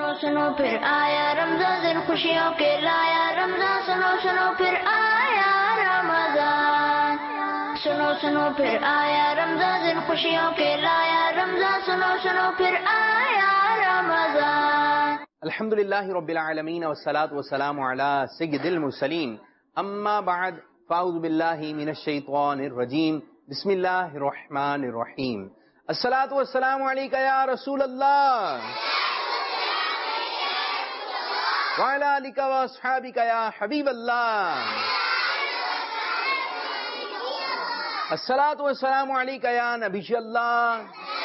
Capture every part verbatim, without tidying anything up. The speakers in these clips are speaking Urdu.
سنو سنو پھر آیا رمضان دن خوشیوں کے لایا رمضان سنو سنو پھر آیا رمضان سنو سنو پھر آیا رمضان دن خوشیوں کے لایا رمضان سنو سنو پھر آیا رمضان. الحمدللہ رب العالمین والصلاة والسلام علی سید المرسلین اما بعد فاعوذ باللہ من الشیطان الرجیم بسم اللہ الرحمن الرحیم. الصلاة والسلام علیکہ یا رسول اللہ وعلی آلکہ واصحابکہ یا حبیب اللہ. الصلاة والسلام علیکہ یا نبی اللہ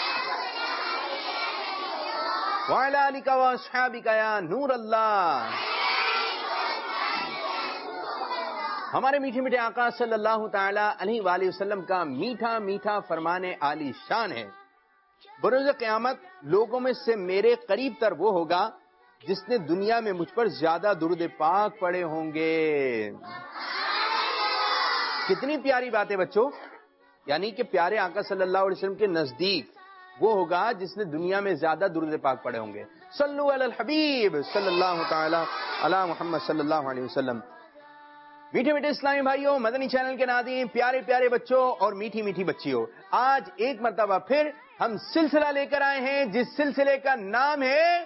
وعلی آلکہ واصحابکہ یا نور اللہ. ہمارے میٹھے میٹھے آقا صلی اللہ تعالی علیہ وآلہ وسلم کا میٹھا میٹھا فرمان عالی شان ہے. بروز قیامت لوگوں میں سے میرے قریب تر وہ ہوگا جس نے دنیا میں مجھ پر زیادہ درود پاک پڑے ہوں گے. کتنی پیاری بات ہے بچوں. یعنی کہ پیارے آقا صلی اللہ علیہ وسلم کے نزدیک وہ ہوگا جس نے دنیا میں زیادہ درود پاک پڑے ہوں گے. صلو علی الحبیب صلی اللہ تعالی علی محمد صلی اللہ علیہ وسلم. میٹھے میٹھے اسلامی بھائیوں، مدنی چینل کے ناظرین، پیارے پیارے بچوں اور میٹھی میٹھی بچیوں، آج ایک مرتبہ پھر ہم سلسلہ لے کر آئے ہیں جس سلسلے کا نام ہے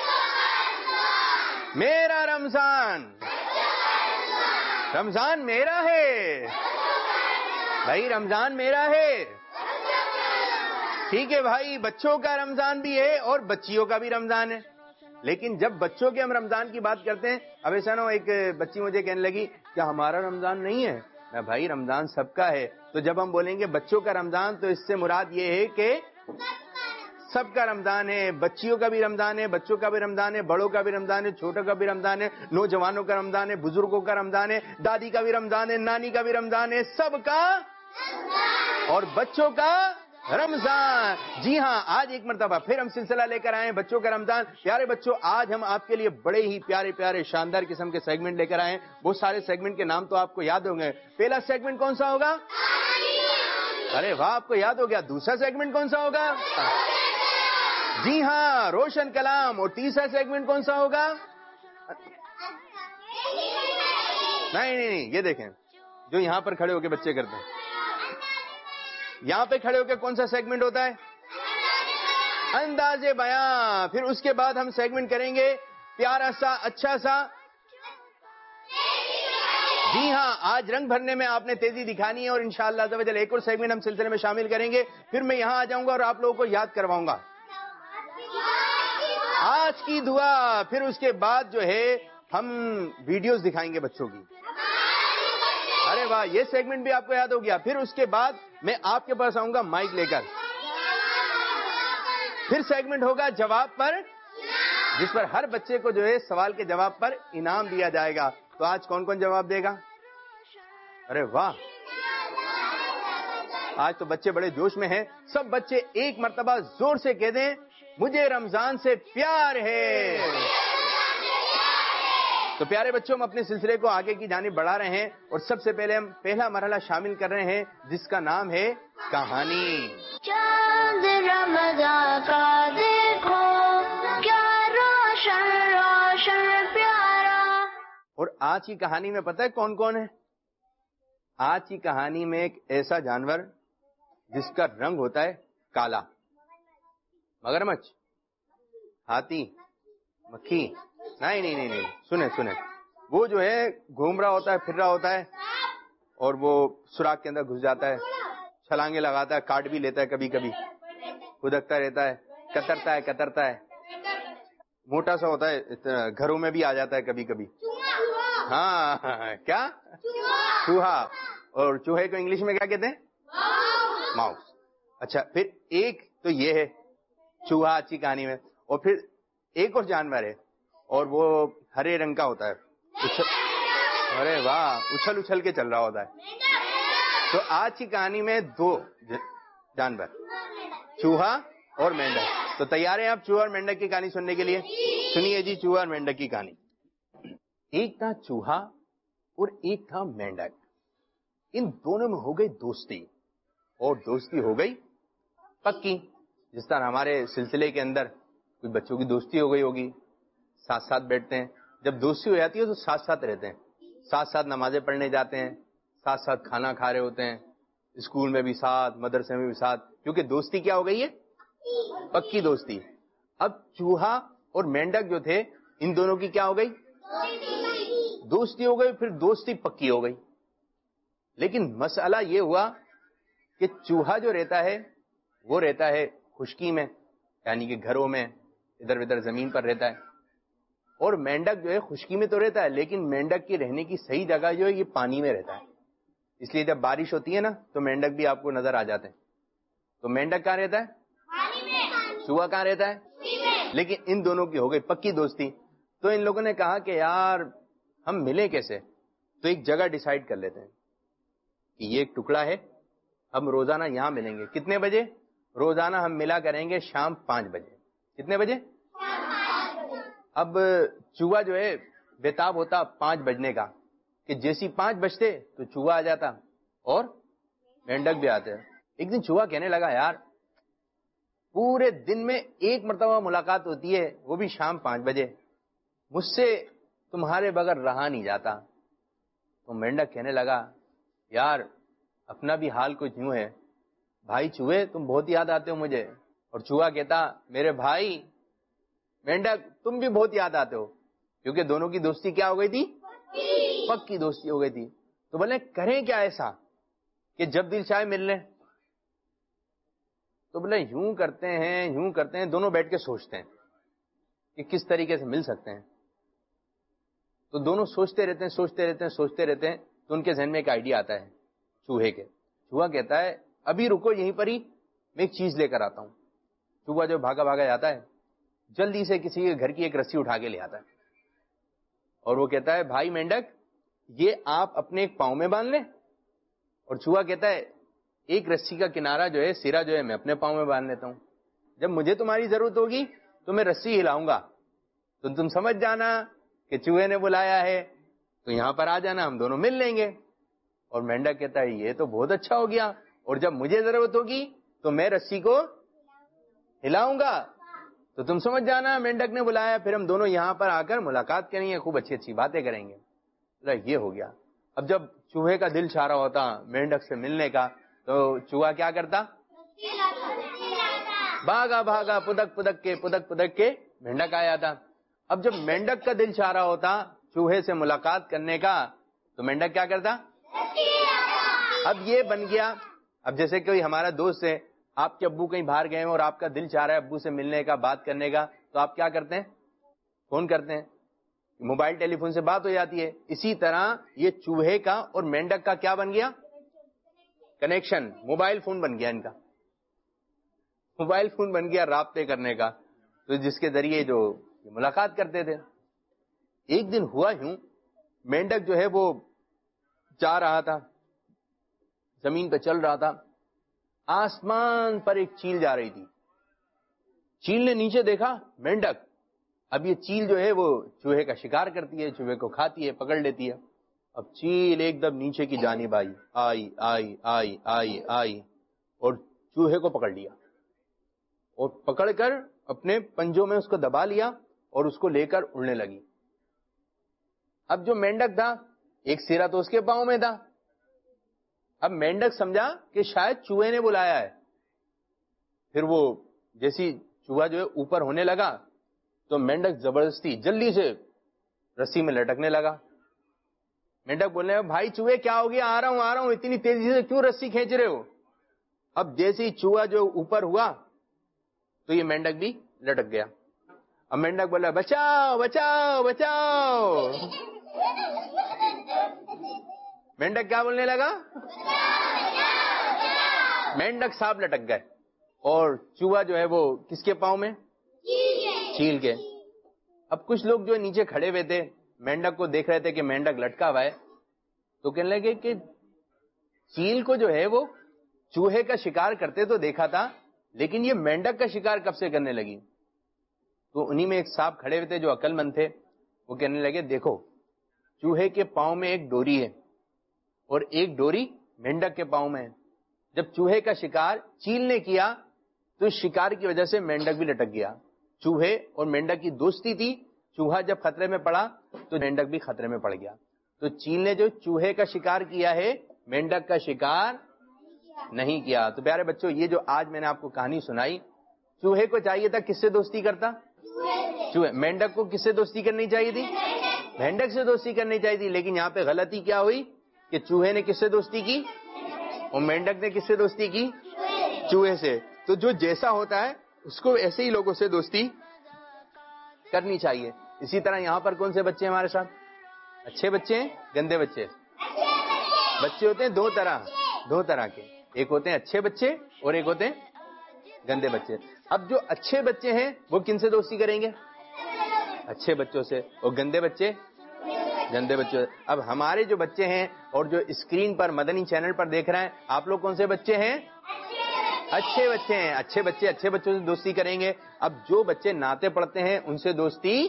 میرا رمضان. رمضان میرا ہے بھائی، رمضان میرا ہے. ٹھیک ہے بھائی، بچوں کا رمضان بھی ہے اور بچیوں کا بھی رمضان ہے. لیکن جب بچوں کے ہم رمضان کی بات کرتے ہیں، اب ایسا نہ ہو ایک بچی مجھے کہنے لگی کیا ہمارا رمضان نہیں ہے؟ میں بھائی رمضان سب کا ہے. تو جب ہم بولیں گے بچوں کا رمضان تو اس سے مراد یہ ہے کہ سب کا رمضان ہے. بچیوں کا بھی رمضان ہے، بچوں کا بھی رمضان ہے، بڑوں کا بھی رمضان ہے، چھوٹوں کا بھی رمضان ہے، نوجوانوں کا رمضان ہے، بزرگوں کا رمضان ہے، دادی کا بھی رمضان ہے، نانی کا بھی رمضان ہے، سب کا. اور بچوں کا رمضان. جی ہاں، آج ایک مرتبہ پھر ہم سلسلہ لے کر آئے ہیں بچوں کا رمضان. پیارے بچوں، آج ہم آپ کے لیے بڑے ہی پیارے پیارے شاندار قسم کے سیگمنٹ لے کر آئے ہیں. بہت سارے سیگمنٹ کے نام تو آپ کو یاد ہوں گے. پہلا سیگمنٹ کون سا ہوگا؟ ارے واہ، آپ کو یاد ہو گیا. دوسرا سیگمنٹ کون سا ہوگا؟ جی ہاں، روشن کلام. اور تیسرا سیگمنٹ کون سا ہوگا؟ نہیں نہیں نہیں یہ دیکھیں جو یہاں پر کھڑے ہو کے بچے کرتے ہیں. یہاں پہ کھڑے ہو کے کون سا سیگمنٹ ہوتا ہے؟ انداز بیان. پھر اس کے بعد ہم سیگمنٹ کریں گے پیارا سا اچھا سا. جی ہاں، آج رنگ بھرنے میں آپ نے تیزی دکھانی ہے اور انشاءاللہ عز و جل ایک اور سیگمنٹ ہم سلسلے میں شامل کریں گے. پھر میں یہاں آ جاؤں گا اور آپ لوگوں کو یاد کرواؤں گا آج کی دعا. پھر اس کے بعد جو ہے ہم ویڈیوز دکھائیں گے بچوں کی. ارے واہ، یہ سیگمنٹ بھی آپ کو یاد ہو گیا. پھر اس کے بعد میں آپ کے پاس آؤں گا مائک لے کر. پھر سیگمنٹ ہوگا جواب پر، جس پر ہر بچے کو جو ہے سوال کے جواب پر انعام دیا جائے گا. تو آج کون کون جواب دے گا؟ ارے واہ، آج تو بچے بڑے جوش میں ہیں. سب بچے ایک مرتبہ زور سے کہہ دیں مجھے رمضان سے پیار ہے. تو پیارے بچوں، ہم اپنے سلسلے کو آگے کی جانب بڑھا رہے ہیں اور سب سے پہلے ہم پہلا مرحلہ شامل کر رہے ہیں جس کا نام ہے کہانی. چاند رمضان کا دیکھو کیا روشن روشن پیارا. اور آج کی کہانی میں پتہ ہے کون کون ہے؟ آج کی کہانی میں ایک ایسا جانور جس کا رنگ ہوتا ہے کالا. مگرمچھ، ہاتھی، مکھی. نہیں نہیں نہیں نہیں سنیں سنیں وہ جو ہے گھوم رہا ہوتا ہے، پھر رہا ہوتا ہے اور وہ سوراخ کے اندر گھس جاتا ہے، چھلانگے لگاتا ہے، کاٹ بھی لیتا ہے، کبھی کبھی کھدکتا رہتا ہے، کترتا ہے کترتا ہے موٹا سا ہوتا ہے، گھروں میں بھی آ جاتا ہے کبھی کبھی. ہاں کیا؟ چوہا. اور چوہے کو انگلش میں کیا کہتے ہیں؟ ماؤس. اچھا، پھر ایک تو یہ ہے چوہا اچھی کہانی میں. اور پھر ایک اور جانور ہے اور وہ ہرے رنگ کا ہوتا ہے. ارے واہ، اچھل اچھل کے چل رہا ہوتا ہے. تو آج کی کہانی میں دو جانور، چوہا اور مینڈک. تو تیار ہیں آپ چوہا اور مینڈک کی کہانی سننے کے لیے؟ سنیے جی چوہا اور مینڈک کی کہانی. ایک تھا چوہا اور ایک تھا مینڈک. ان دونوں میں ہو گئی دوستی اور دوستی ہو گئی پکی. جس طرح ہمارے سلسلے کے اندر کوئی بچوں کی دوستی ہو گئی ہوگی، ساتھ ساتھ بیٹھتے ہیں. جب دوستی ہو جاتی ہے تو ساتھ ساتھ رہتے ہیں, ساتھ ساتھ نمازیں پڑھنے جاتے ہیں, ساتھ ساتھ کھانا کھا رہے ہوتے ہیں, اسکول میں بھی ساتھ, مدرسے میں بھی ساتھ, کیونکہ دوستی کیا ہو گئی ہے, پکی دوستی. اب چوہا اور مینڈک جو تھے ان دونوں کی کیا ہو گئی, دوستی ہو گئی, پھر دوستی پکی ہو گئی. لیکن مسئلہ یہ ہوا کہ چوہا جو رہتا ہے وہ رہتا ہے خشکی میں, یعنی کہ گھروں میں ادھر ادھر زمین پر رہتا ہے, اور مینڈک جو ہے خشکی میں تو رہتا ہے لیکن مینڈک کی رہنے کی صحیح جگہ جو ہے یہ پانی میں رہتا ہے. اس لیے جب بارش ہوتی ہے نا تو مینڈک بھی آپ کو نظر آ جاتے ہیں. تو مینڈک کہاں رہتا ہے, چوہا کہاں رہتا ہے, لیکن ان دونوں کی ہو گئی پکی دوستی. تو ان لوگوں نے کہا کہ یار ہم ملیں کیسے, تو ایک جگہ ڈیسائیڈ کر لیتے ہیں کہ یہ ایک ٹکڑا ہے, ہم روزانہ یہاں ملیں گے. کتنے بجے, روزانہ ہم ملا کریں گے شام پانچ بجے. کتنے بجے, اب چوہا جو ہے بےتاب ہوتا پانچ بجنے کا, کہ جیسی پانچ بجتے تو چوہا آ جاتا اور مینڈک بھی آتے. ایک دن چوہا کہنے لگا یار پورے دن میں ایک مرتبہ ملاقات ہوتی ہے وہ بھی شام پانچ بجے, مجھ سے تمہارے بغیر رہا نہیں جاتا. تو مینڈک کہنے لگا یار اپنا بھی حال کچھ یوں ہے, بھائی چوہے تم بہت یاد آتے ہو مجھے. اور چوہا کہتا میرے بھائی مینڈک تم بھی بہت یاد آتے ہو, کیونکہ دونوں کی دوستی کیا ہو گئی تھی, پکی دوستی ہو گئی تھی. تو بولے کریں کیا ایسا کہ جب دل چاہے مل لیں. تو بولے یوں کرتے ہیں یوں کرتے ہیں, دونوں بیٹھ کے سوچتے ہیں کہ کس طریقے سے مل سکتے ہیں. تو دونوں سوچتے رہتے ہیں سوچتے رہتے ہیں سوچتے رہتے ہیں تو ان کے ذہن میں ایک آئیڈیا آتا ہے چوہے کے. چوہا کہتا ہے ابھی رکو یہیں پر ہی, میں ایک چیز لے کر آتا ہوں. چوہا جو بھاگا بھاگا جاتا ہے جلدی سے کسی کے گھر کی ایک رسی اٹھا کے لے آتا ہے, اور وہ کہتا ہے بھائی مینڈک یہ آپ اپنے ایک پاؤں میں باندھ لیں. اور چوہا کہتا ہے ایک رسی کا کنارہ جو ہے, سرا جو ہے, میں اپنے پاؤں میں باندھ لیتا ہوں. جب مجھے تمہاری ضرورت ہوگی تو میں رسی ہلاؤں گا تو تم سمجھ جانا کہ چوہے نے بلایا ہے, تو یہاں پر آ جانا, ہم دونوں مل لیں گے. اور مینڈک کہتا ہے یہ تو بہت اچھا ہو گیا, اور جب مجھے ضرورت ہوگی تو میں رسی کو ہلاؤں گا تو تم سمجھ جانا مینڈک نے بلایا, پھر ہم دونوں یہاں پر آ کر ملاقات کریں گے, خوب اچھی اچھی باتیں کریں گے. یہ ہو گیا. اب جب چوہے کا دل چاہ رہا ہوتا مینڈک سے ملنے کا تو چوہا کیا کرتا, بھاگا بھاگا پدک پدک کے پدک پدک کے مینڈک آیا تھا. اب جب مینڈک کا دل چاہ رہا ہوتا چوہے سے ملاقات کرنے کا تو مینڈک کیا کرتا, اب یہ بن گیا. اب جیسے کوئی ہمارا دوست ہے, آپ کے ابو کہیں باہر گئے ہیں اور آپ کا دل چاہ رہا ہے ابو سے ملنے کا, بات کرنے کا, تو آپ کیا کرتے ہیں, فون کرتے ہیں, موبائل ٹیلی فون سے بات ہو جاتی ہے. اسی طرح یہ چوہے کا اور مینڈک کا کیا بن گیا, کنیکشن, موبائل فون بن گیا ان کا, موبائل فون بن گیا رابطے کرنے کا, تو جس کے ذریعے جو ملاقات کرتے تھے. ایک دن ہوا یوں, مینڈک جو ہے وہ جا رہا تھا, زمین پہ چل رہا تھا, آسمان پر ایک چیل جا رہی تھی. چیل نے نیچے دیکھا مینڈک, اب یہ چیل جو ہے وہ چوہے کا شکار کرتی ہے, چوہے کو کھاتی ہے, پکڑ لیتی ہے. اب چیل ایک دم نیچے کی جانب آئی آئی آئی آئی آئی آئی اور چوہے کو پکڑ لیا, اور پکڑ کر اپنے پنجوں میں اس کو دبا لیا اور اس کو لے کر اڑنے لگی. اب جو مینڈک تھا ایک سرا تو اس کے پاؤں میں تھا. اب مینڈک سمجھا کہ شاید چوہے نے بلایا ہے. پھر وہ جیسی چوہا جو ہے اوپر ہونے لگا تو مینڈک زبردستی جلدی سے رسی میں لٹکنے لگا. مینڈک بولنے لگا بھائی چوہے کیا ہو گیا, آ رہا ہوں آ رہا ہوں, اتنی تیزی سے کیوں رسی کھینچ رہے ہو. اب جیسے ہی چوہا جو اوپر ہوا تو یہ مینڈک بھی لٹک گیا. اب مینڈک بولا بچاؤ بچاؤ بچاؤ. مینڈک کیا بولنے لگا, مینڈک صاحب لٹک گئے, اور چوہا جو ہے وہ کس کے پاؤں میں, چیل کے. اب کچھ لوگ جو نیچے کھڑے ہوئے تھے مینڈک کو دیکھ رہے تھے کہ مینڈک لٹکا ہوا ہے, تو کہنے لگے کہ چیل کو جو ہے وہ چوہے کا شکار کرتے تو دیکھا تھا, لیکن یہ مینڈک کا شکار کب سے کرنے لگی. تو انہی میں ایک صاحب کھڑے ہوئے تھے جو عقل مند تھے, وہ کہنے لگے دیکھو چوہے کے پاؤں میں ایک ڈوری ہے اور ایک ڈوری مینڈک کے پاؤں میں ہے. جب چوہے کا شکار چیل نے کیا تو اس شکار کی وجہ سے مینڈک بھی لٹک گیا. چوہے اور مینڈک کی دوستی تھی, چوہا جب خطرے میں پڑا تو مینڈک بھی خطرے میں پڑ گیا. تو چیل نے جو چوہے کا شکار کیا ہے مینڈک کا شکار نہیں کیا. تو پیارے بچوں یہ جو آج میں نے آپ کو کہانی سنائی, چوہے کو چاہیے تھا کس سے دوستی کرتا؟ چوہے. مینڈک کو کس سے دوستی کرنی چاہیے تھی؟ مینڈک سے دوستی کرنی چاہیے تھی. لیکن یہاں پہ غلطی کیا ہوئی کہ چوہے نے کس سے دوستی کی اور مینڈک نے کس سے دوستی کی؟ چوہے سے. تو جو جیسا ہوتا ہے اس کو ایسے ہی لوگوں سے دوستی کرنی چاہیے. اسی طرح یہاں پر کون سے بچے ہیں ہمارے ساتھ؟ اچھے بچے ہیں, گندے بچے. بچے ہوتے ہیں دو طرح, دو طرح کے, ایک ہوتے ہیں اچھے بچے اور ایک ہوتے ہیں گندے بچے. اب جو اچھے بچے ہیں وہ کن سے دوستی کریں گے؟ اچھے بچوں سے. اور گندے بچے گندے بچوں سے. اب ہمارے جو بچے ہیں اور جو اسکرین پر مدنی چینل پر دیکھ رہے ہیں, آپ لوگ کون سے بچے ہیں؟ اچھے بچے ہیں. اچھے بچے اچھے بچوں سے دوستی کریں گے. اب جو بچے نعتیں پڑھتے ہیں ان سے دوستی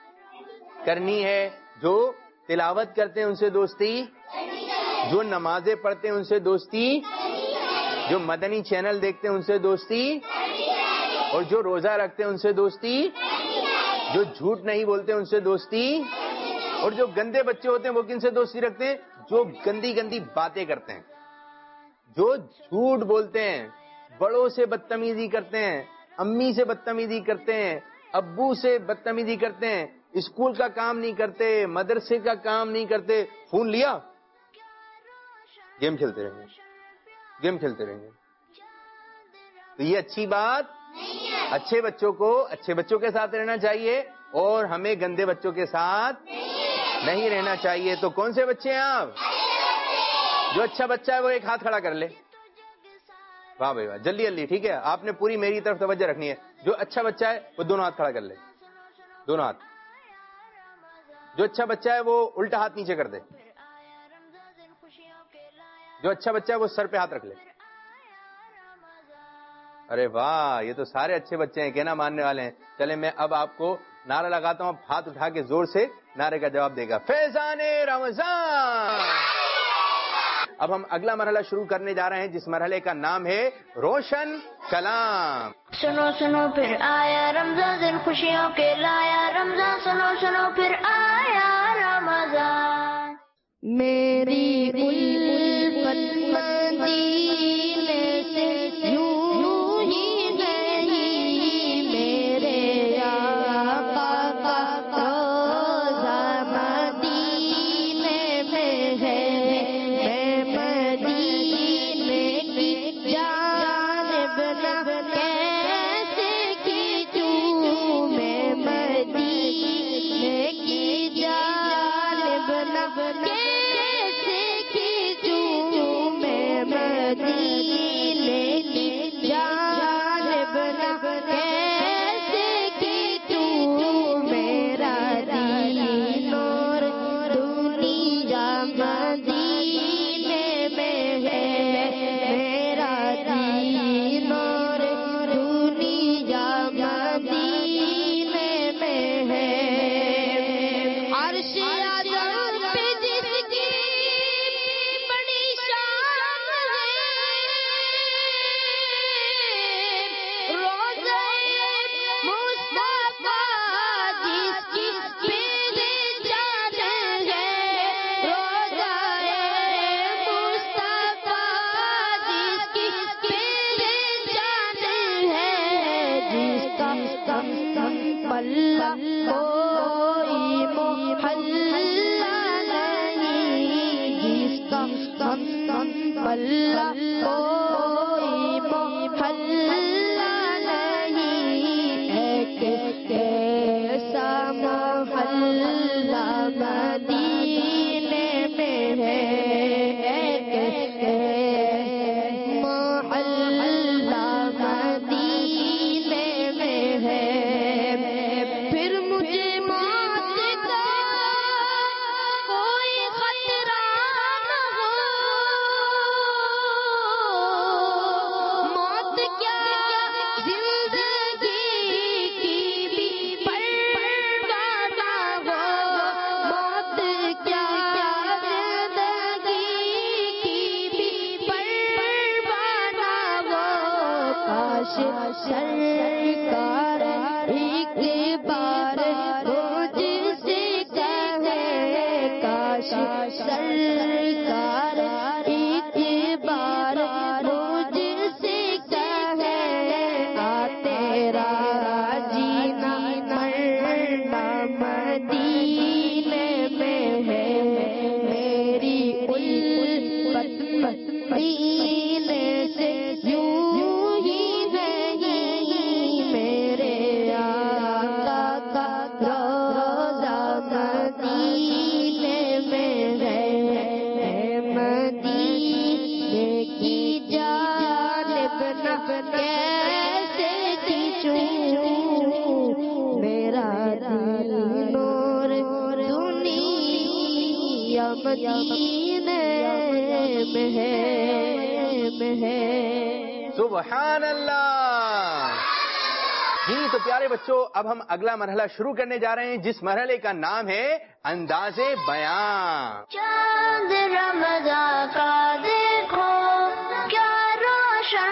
کرنی ہے, جو تلاوت کرتے ہیں ان سے دوستی, جو نمازیں پڑھتے ہیں ان سے دوستی, جو مدنی چینل دیکھتے ہیں ان سے دوستی, اور جو روزہ رکھتے ہیں ان سے دوستی, جو جھوٹ نہیں بولتے ان سے دوستی. اور جو گندے بچے ہوتے ہیں وہ کن سے دوستی رکھتے ہیں؟ جو گندی گندی باتیں کرتے ہیں, جو جھوٹ بولتے ہیں, بڑوں سے بدتمیزی کرتے ہیں, امی سے بدتمیزی کرتے ہیں, ابو سے بدتمیزی کرتے ہیں, اسکول کا کام نہیں کرتے, مدرسے کا کام نہیں کرتے. فون لیا, گیم کھیلتے رہیں گے, گیم کھیلتے رہیں گے. تو یہ اچھی بات. اچھے بچوں کو اچھے بچوں کے ساتھ رہنا چاہیے اور ہمیں گندے بچوں کے ساتھ نہیں رہنا چاہیے. تو کون سے بچے ہیں آپ؟ جو اچھا بچہ ہے وہ ایک ہاتھ کھڑا کر لے. واہ بھائی واہ, جلدی جلدی. ٹھیک ہے, آپ نے پوری میری طرف توجہ رکھنی ہے. جو اچھا بچہ ہے وہ دونوں ہاتھ کھڑا کر لے, دونوں ہاتھ. جو اچھا بچہ ہے وہ الٹا ہاتھ نیچے کر دے. جو اچھا بچہ ہے وہ سر پہ ہاتھ رکھ لے. ارے واہ, یہ تو سارے اچھے بچے ہیں, کہنا ماننے والے ہیں. چلے میں اب آپ کو نعرہ لگاتا ہوں, آپ ہاتھ اٹھا کے زور سے نعرے کا جواب دے گا. فیضان رمضان. اب ہم اگلا مرحلہ شروع کرنے جا رہے ہیں جس مرحلے کا نام ہے روشن کلام. سنو سنو پھر آیا رمضان, دن خوشیوں کے لایا رمضان. سنو سنو پھر آیا رمضان. میری الفت مدینے سے یوں ہی نہیں, میرے آقا کا روضہ مدینے میں ہے. میں مدینے کی جانب نہ کیسے کھینچوں, میں مدینے کی جانب نہ کیسے کھینچوں, میں مدینے کی جانب نہ کیسے کھینچوں. میرا دین اور دنیا مدینے میں ہے, میرا دین اور دنیا مدینے میں ہے. عرش اعظم پہ جس کی بڑی شان ہے, روضہ مصطفیٰ جس کی پہچان ہے, روضہ مصطفیٰ جس کی پہچان ہے. جس کا کم پلہ کوئی محلہ نہیں, جس کا کم پلہ کوئی محلہ نہیں. ایک ایسا محلہ مدینے میں ہے, ایک محلہ مدینے میں ہے. پھر مجھے موت کا کوئی خطرہ نہ ہو, موت کیا زندگی کی بھی پرواہ نہ ہو, موت کیا زندگی کی بھی پرواہ نہ ہو. کاش سرکار ایک بار مجھ مدینے میں ہے میں ہے. سبحان اللہ. جی تو پیارے بچوں، اب ہم اگلا مرحلہ شروع کرنے جا رہے ہیں، جس مرحلے کا نام ہے انداز بیان. چاند رمضان کا دیکھو کیا روشن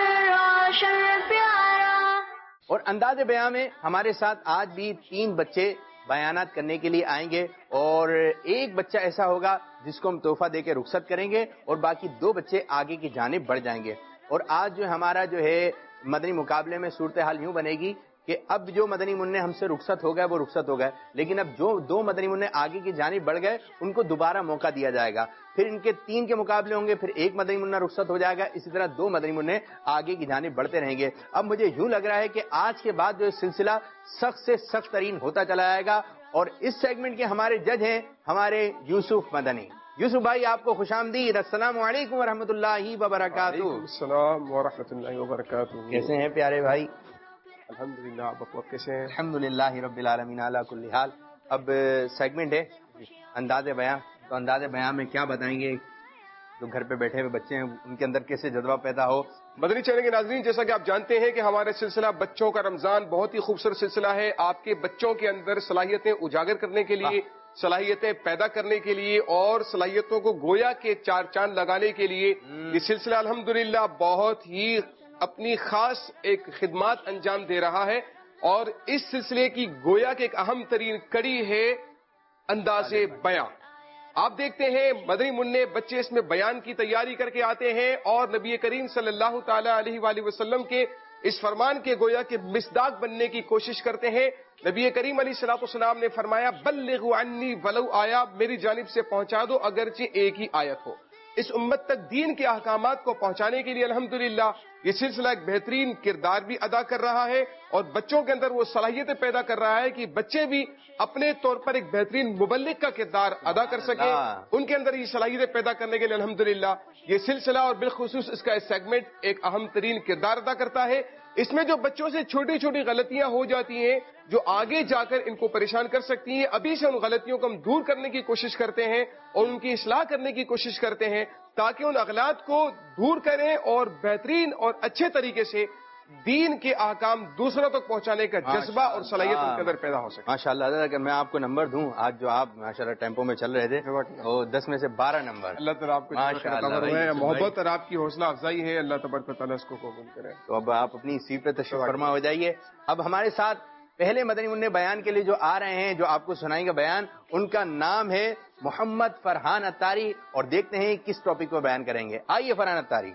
روشن پیارا. اور انداز بیان میں ہمارے ساتھ آج بھی تین بچے بیانات کرنے کے لیے آئیں گے، اور ایک بچہ ایسا ہوگا جس کو ہم تحفہ دے کے رخصت کریں گے، اور باقی دو بچے آگے کی جانب بڑھ جائیں گے. اور آج جو ہمارا جو ہے مدنی مقابلے میں صورتحال یوں بنے گی کہ اب جو مدنی منع ہم سے رخصت ہو گئے وہ رخصت ہو گئے، لیکن اب جو دو مدنی منع آگے کی جانب بڑھ گئے ان کو دوبارہ موقع دیا جائے گا. پھر ان کے تین کے مقابلے ہوں گے، پھر ایک مدنی منع رخصت ہو جائے گا، اسی طرح دو مدنی منع آگے کی جانب بڑھتے رہیں گے. اب مجھے یوں لگ رہا ہے کہ آج کے بعد جو سلسلہ سخت سے سخت ترین ہوتا چلا جائے گا، اور اس سیگمنٹ کے ہمارے جج ہیں ہمارے یوسف مدنی. یوسف بھائی آپ کو خوش آمدید. السلام علیکم ورحمۃ اللہ وبرکاتہ. السلام ورحمۃ اللہ وبرکاتہ. کیسے ہیں پیارے بھائی؟ الحمدللہ. آپ وقت کیسے ہیں؟ الحمدللہ رب العالمین علی کل حال. اب سیگمنٹ ہے انداز بیان. تو انداز بیان میں کیا بتائیں گے جو گھر پہ بیٹھے ہوئے بچے ہیں ان کے اندر کیسے جذبہ پیدا ہو؟ مدنی چینل کے ناظرین، جیسا کہ آپ جانتے ہیں کہ ہمارے سلسلہ بچوں کا رمضان بہت ہی خوبصورت سلسلہ ہے. آپ کے بچوں کے اندر صلاحیتیں اجاگر کرنے کے لیے، صلاحیتیں پیدا کرنے کے لیے، اور صلاحیتوں کو گویا کے چار چاند لگانے کے لیے یہ سلسلہ الحمدللہ بہت ہی اپنی خاص ایک خدمات انجام دے رہا ہے. اور اس سلسلے کی گویا کے ایک اہم ترین کڑی ہے انداز بیان. آپ دیکھتے ہیں مدنی منع بچے اس میں بیان کی تیاری کر کے آتے ہیں، اور نبی کریم صلی اللہ تعالی علیہ وآلہ وسلم کے اس فرمان کے گویا کے مصداق بننے کی کوشش کرتے ہیں. نبی کریم علیہ الصلوۃ والسلام نے فرمایا بلغوا عنی ولو آیا، میری جانب سے پہنچا دو اگرچہ ایک ہی آیت ہو. اس امت تک دین کے احکامات کو پہنچانے کے لیے الحمدللہ یہ سلسلہ ایک بہترین کردار بھی ادا کر رہا ہے، اور بچوں کے اندر وہ صلاحیتیں پیدا کر رہا ہے کہ بچے بھی اپنے طور پر ایک بہترین مبلغ کا کردار ادا کر سکیں. ان کے اندر یہ صلاحیتیں پیدا کرنے کے لیے الحمدللہ یہ سلسلہ اور بالخصوص اس کا سیگمنٹ ایک اہم ترین کردار ادا کرتا ہے. اس میں جو بچوں سے چھوٹی چھوٹی غلطیاں ہو جاتی ہیں جو آگے جا کر ان کو پریشان کر سکتی ہیں، ابھی سے ان غلطیوں کو ہم دور کرنے کی کوشش کرتے ہیں اور ان کی اصلاح کرنے کی کوشش کرتے ہیں، تاکہ ان اغلاط کو دور کریں اور بہترین اور اچھے طریقے سے دین کے احکام دوسروں تک پہنچانے کا جذبہ اور صلاحیت ان کے اندر پیدا ہو سکے. ماشاء اللہ. اگر میں آپ کو نمبر دوں، آج جو آپ ماشاء اللہ ٹیمپو میں چل رہے تھے وہ دس میں سے بارہ نمبر. اللہ تعالیٰ آپ کو محبت اور آپ کی حوصلہ افزائی ہے، اللہ تبارک و تعالیٰ اس کو قبول کرے. تو اب آپ اپنی سیٹ پہ تشریف فرما ہو جائیے. اب ہمارے ساتھ پہلے مدنی منع بیان کے لیے جو آ رہے ہیں، جو آپ کو سنائیں گے بیان، ان کا نام ہے محمد فرحان اتاری، اور دیکھتے ہیں کس ٹاپک کو بیان کریں گے. آئیے فرحان اتاری.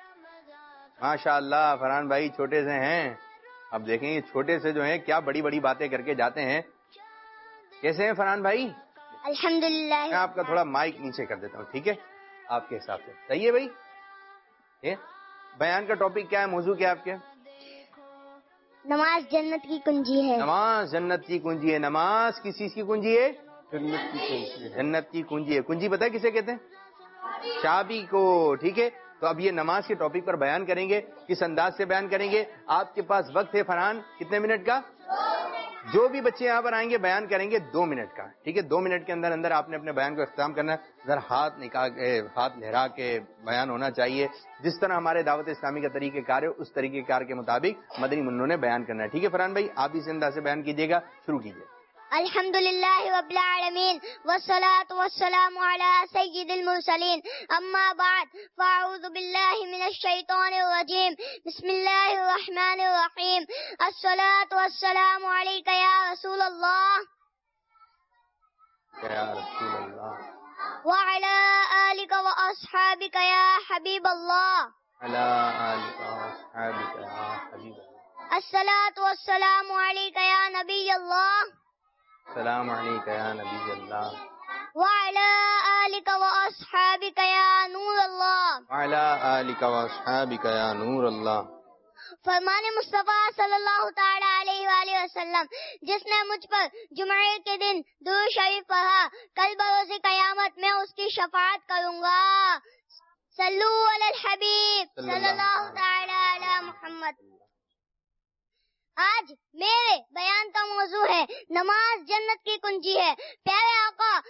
ماشاء اللہ فرحان بھائی چھوٹے سے ہیں، اب دیکھیں یہ چھوٹے سے جو ہیں کیا بڑی بڑی باتیں کر کے جاتے ہیں. کیسے ہیں فرحان بھائی؟ الحمدللہ. میں آپ کا تھوڑا مائک نیچے کر دیتا ہوں، ٹھیک ہے، آپ کے حساب سے. صحیح ہے بھائی؟ بیان کا ٹاپک کیا ہے، موضوع کیا ہے آپ کے؟ نماز جنت کی کنجی ہے. نماز جنت کی کنجی ہے. نماز کس چیز کی کنجی ہے؟ جنت کی کنجی ہے. جنت کی کنجی ہے. کنجی پتہ ہے کسے کہتے ہیں؟ چابی کو. ٹھیک ہے، تو اب یہ نماز کے ٹاپک پر بیان کریں گے. کس انداز سے بیان کریں گے؟ آپ کے پاس وقت ہے فرحان کتنے منٹ کا؟ جو بھی بچے یہاں پر آئیں گے بیان کریں گے دو منٹ کا. ٹھیک ہے، دو منٹ کے اندر اندر آپ نے اپنے بیان کو اختتام کرنا ہے. ذرا ہاتھ نکال کے، ہاتھ لہرا کے بیان ہونا چاہیے. جس طرح ہمارے دعوت اسلامی کا طریقہ کار ہے اس طریقے کار کے مطابق مدنی منوں نے بیان کرنا ہے. ٹھیک ہے فرحان بھائی، آپ اس انداز سے بیان کیجیے گا. شروع کیجیے. الحمدللہ رب العالمین والصلاة والسلام علی سید المرسلین، اما بعد فاعوذ باللہ من الشیطان الرجیم، بسم اللہ الرحمن الرحیم. الصلاة والسلام علیک یا رسول اللہ یا رسول اللہ وعلی آلک واصحابک یا حبیب اللہ. علی آلک واصحابک یا حبیب اللہ. الصلاة والسلام علیک یا نبی اللہ السلام علیکم یا نبی اللہ وعلی آلک واصحابک یا نور اللہ. وعلی آلک واصحابک یا نور اللہ. فرمان مصطفیٰ صلی اللہ تعالی علیہ وآلہ وسلم، جس نے مجھ پر جمعے کے دن درود شریف پڑھا، کل بروز قیامت میں اس کی شفاعت کروں گا. صلو علی الحبیب صلی اللہ تعالی علی محمد. آج میرے بیان کا موضوع ہے نماز جنت کی کنجی ہے. پیارے آقا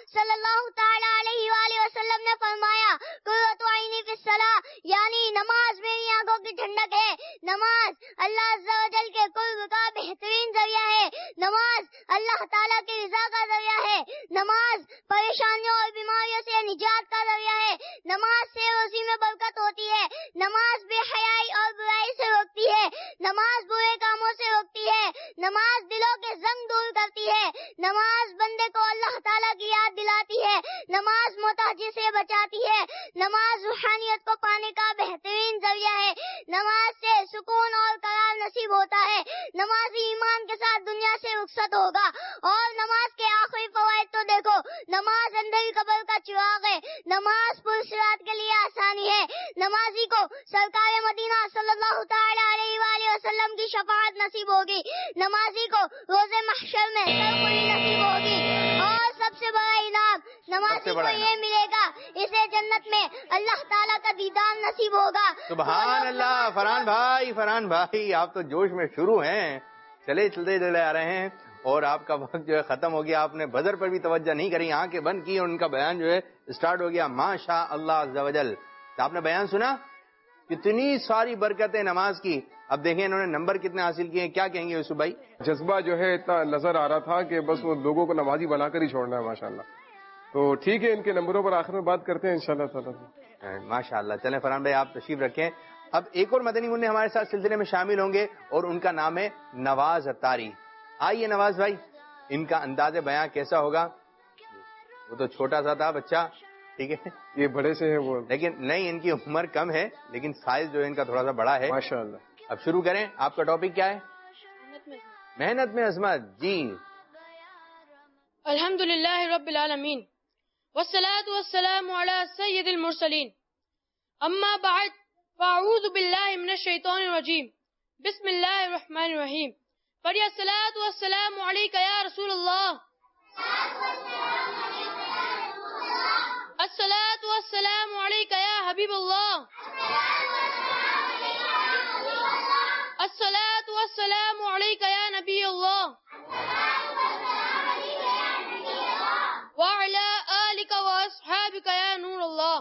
صلی اللہ تعالی علیہ وآلہ وسلم نے فرمایا قرۃ عینی فی الصلاۃ، یعنی نماز میری آنکھوں کی ٹھنڈک ہے، نماز اللہ عز و جل کے قرب کا بہترین ذریعہ ہے، نماز اللہ تعالیٰ کی رضا کا ذریعہ ہے، نماز پریشانیوں اور بیماریوں سے نجات کا ذریعہ ہے، نماز سے روزی میں برکت ہوتی ہے، نماز بے حیائی اور برائی سے روکتی ہے، نماز برے کاموں سے روکتی ہے، نماز دلوں کے زنگ دور کرتی ہے، نماز بندے کو اللہ تعالیٰ کی یاد دلاتی ہے، نماز محتاجی سے بچاتی ہے، نماز روحانیت کو پانے کا بہترین ذریعہ ہے، نماز سے سکون اور قرار نصیب ہوتا ہے، نمازی ایمان کے ساتھ دنیا سے رخصت ہوگا۔ اور نماز کے آخری فوائد تو دیکھو، نماز اندھیری قبر کا چراغ ہے، نماز پرصراط کے لیے آسانی ہے، نمازی کو سرکار مدینہ صلی اللہ تعالی علیہ وآلہ وسلم کی شفاعت نصیب ہوگی، نمازی کو روز محشر میں سرخوری نصیب ہوگی، اور سب سے بڑا انعام نمازی کو یہ ملے گا، اسے جنت میں اللہ تعالیٰ کا دیدار نصیب ہوگا۔ سبحان اللہ۔ فرحان بھائی، فرحان بھائی آپ تو جوش میں شروع ہیں، چلے چلتے چلے آ رہے ہیں اور آپ کا وقت جو ہے ختم ہو گیا، آپ نے بزر پر بھی توجہ نہیں کری، آنکھیں بند کی اور ان کا بیان جو ہے اسٹارٹ ہو گیا۔ ماشاء اللہ عز و جل۔ تو آپ نے بیان سنا، کتنی ساری برکتیں نماز کی۔ اب دیکھیں انہوں نے نمبر کتنے حاصل کیے ہیں، کیا کہیں گے یوسف بھائی؟ جذبہ جو ہے اتنا نظر آ رہا تھا کہ بس وہ لوگوں کو نمازی بنا کر ہی چھوڑنا ہے ماشاءاللہ۔ تو ٹھیک ہے، ان کے نمبروں پر آخر میں بات کرتے ہیں انشاءاللہ تعالی۔ ماشاء اللہ۔ چلیں فرحان بھائی آپ تشریف رکھیں۔ اب ایک اور مدنی منع ہمارے ساتھ سلسلے میں شامل ہوں گے اور ان کا نام ہے نواز اتاری۔ آئیے نواز بھائی، ان کا انداز بیاں کیسا ہوگا؟ وہ تو چھوٹا سا تھا بچہ، ٹھیک ہے، یہ بڑے سے ہیں وہ، لیکن نہیں ان کی عمر کم ہے لیکن سائز جو ہے ان کا تھوڑا سا بڑا ہے ماشاءاللہ۔ اب شروع کریں، آپ کا ٹاپک کیا ہے؟ محنت میں عظمت۔ جی الحمدللہ رب العالمین والصلاة والسلام علی سید المرسلین، اما بعد فاعوذ باللہ من الشیطان الرجیم، بسم اللہ الرحمن الرحیم۔ پڑھیے الصلاة والسلام علیک یا رسول اللہ، الصلاة والسلام علیک یا حبیب اللہ، الصلاة والسلام علیک یا نبی اللہ، وعلى آلك وأصحابك يا نور اللہ۔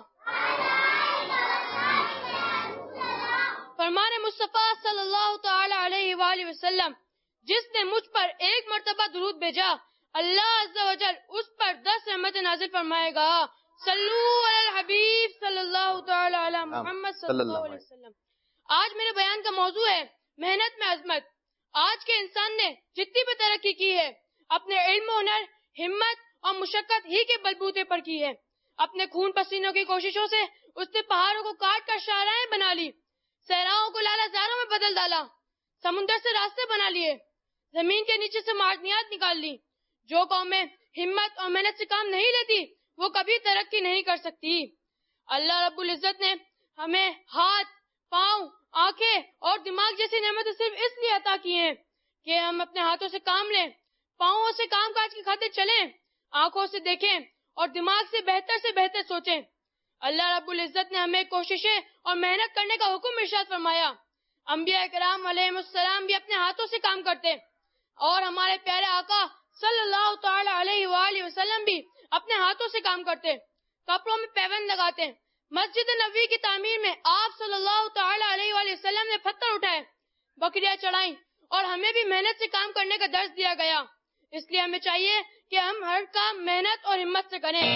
فرمان مصطفیٰ صلی اللہ تعالی علیہ وآلہ وسلم، جس نے مجھ پر ایک مرتبہ درود بھیجا، اللہ عز و جل اس پر دس رحمت نازل فرمائے گا۔ صلو علی الحبیب صلی اللہ تعالی علی محمد صلی اللہ علیہ وسلم۔ آج میرے بیان کا موضوع ہے محنت میں عظمت۔ آج کے انسان نے جتنی بھی ترقی کی ہے، اپنے علم و ہنر، ہمت اور مشقت ہی کے بلبوتے پر کی ہے۔ اپنے خون پسینوں کی کوششوں سے اس نے پہاڑوں کو کاٹ کر شاہراہیں بنا لی، صحراؤں کو لالہ زاروں میں بدل ڈالا، سمندر سے راستے بنا لیے، زمین کے نیچے سے معدنیات نکال لی۔ جو قومیں ہمت اور محنت سے کام نہیں لیتی وہ کبھی ترقی نہیں کر سکتی۔ اللہ رب العزت نے ہمیں ہاتھ، پاؤں، آنکھیں اور دماغ جیسی نعمتیں صرف اس لیے عطا کی ہیں کہ ہم اپنے ہاتھوں سے کام لیں، پاؤں سے کام کاج کی خاطر چلیں، آنکھوں سے دیکھیں اور دماغ سے بہتر سے بہتر سوچیں۔ اللہ رب العزت نے ہمیں کوششیں اور محنت کرنے کا حکم ارشاد فرمایا۔ انبیاء کرام علیہ السلام بھی اپنے ہاتھوں سے کام کرتے اور ہمارے پیارے آقا صلی اللہ تعالی علیہ وآلہ وسلم بھی اپنے ہاتھوں سے کام کرتے، کپڑوں میں پیوند لگاتے۔ مسجد نبوی کی تعمیر میں آپ صلی اللہ تعالی علیہ وآلہ وسلم نے پتھر اٹھائے، بکریاں چڑھائیں اور ہمیں بھی محنت سے کام کرنے کا درس دیا گیا۔ اس لیے ہمیں چاہیے کہ ہم ہر کام محنت اور ہمت سے کریں۔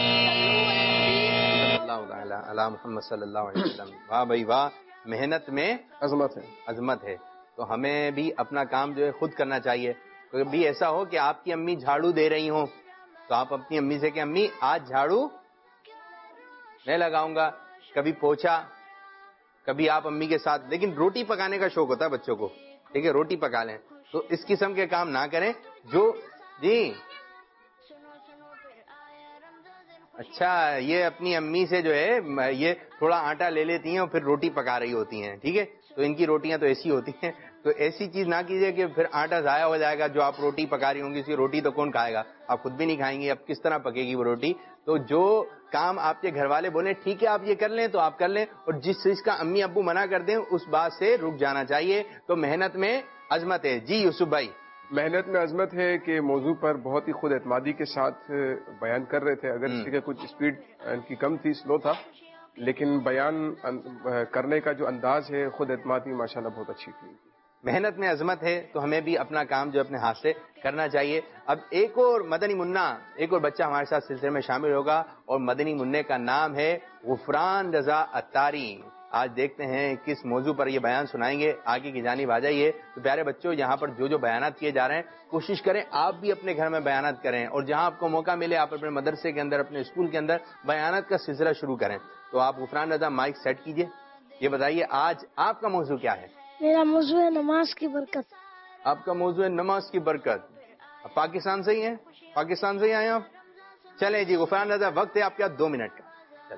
اللہ تعالی علی محمد صلی اللہ علیہ وسلم۔ واہ بھائی واہ، محنت میں عظمت ہے، عظمت ہے۔ تو ہمیں بھی اپنا کام جو ہے خود کرنا چاہیے۔ کبھی ایسا ہو کہ آپ کی امی جھاڑو دے رہی ہوں تو آپ اپنی امی سے کہ امی آج جھاڑو میں لگاؤں گا، کبھی پوچھا، کبھی آپ امی کے ساتھ، لیکن روٹی پکانے کا شوق ہوتا ہے بچوں کو، ٹھیک ہے، روٹی پکا لیں، تو اس قسم کے کام نہ کریں جو جی اچھا یہ اپنی امی سے جو ہے یہ تھوڑا آٹا لے لیتی ہیں اور پھر روٹی پکا رہی ہوتی ہیں، ٹھیک ہے، تو ان کی روٹیاں تو ایسی ہوتی ہیں، تو ایسی چیز نہ کیجیے کہ پھر آٹا ضائع ہو جائے گا، جو آپ روٹی پکا رہی ہوں گی اسی روٹی تو کون کھائے گا، آپ خود بھی نہیں کھائیں گے، اب کس طرح پکے گی وہ روٹی۔ تو جو کام آپ کے گھر والے بولیں ٹھیک ہے آپ یہ کر لیں تو آپ کر لیں، اور جس چیز کا امی ابو منع کر دیں اس بات سے رک جانا چاہیے۔ تو محنت میں عظمت ہے۔ جی یوسف بھائی محنت میں عظمت ہے کہ موضوع پر بہت ہی خود اعتمادی کے ساتھ بیان کر رہے تھے. اگر اس کی کچھ اسپیڈ ان کی کم تھی، سلو تھا، لیکن بیان کرنے کا جو انداز ہے خود اعتمادی ماشاءاللہ بہت اچھی تھی. محنت میں عظمت ہے تو ہمیں بھی اپنا کام جو اپنے ہاتھ سے کرنا چاہیے. اب ایک اور مدنی منا، ایک اور بچہ ہمارے ساتھ سلسلے میں شامل ہوگا، اور مدنی منع کا نام ہے غفران رضا عطاری. آج دیکھتے ہیں کس موضوع پر یہ بیان سنائیں گے. آگے کی جانب آ جائیے. تو پیارے بچوں، یہاں پر جو جو بیانات کیے جا رہے ہیں کوشش کریں آپ بھی اپنے گھر میں بیانات کریں، اور جہاں آپ کو موقع ملے آپ اپنے مدرسے کے اندر، اپنے اسکول کے اندر بیانات کا سلسلہ شروع کریں. تو آپ غفران رضا مائک سیٹ کیجئے. یہ بتائیے آج آپ کا موضوع کیا ہے؟ میرا موضوع ہے نماز کی برکت. آپ کا موضوع ہے نماز کی برکت. اب پاکستان سے ہی ہیں؟ پاکستان سے ہی آئے آپ؟ چلیں جی غفران رضا، وقت ہے آپ کا دو منٹ کا.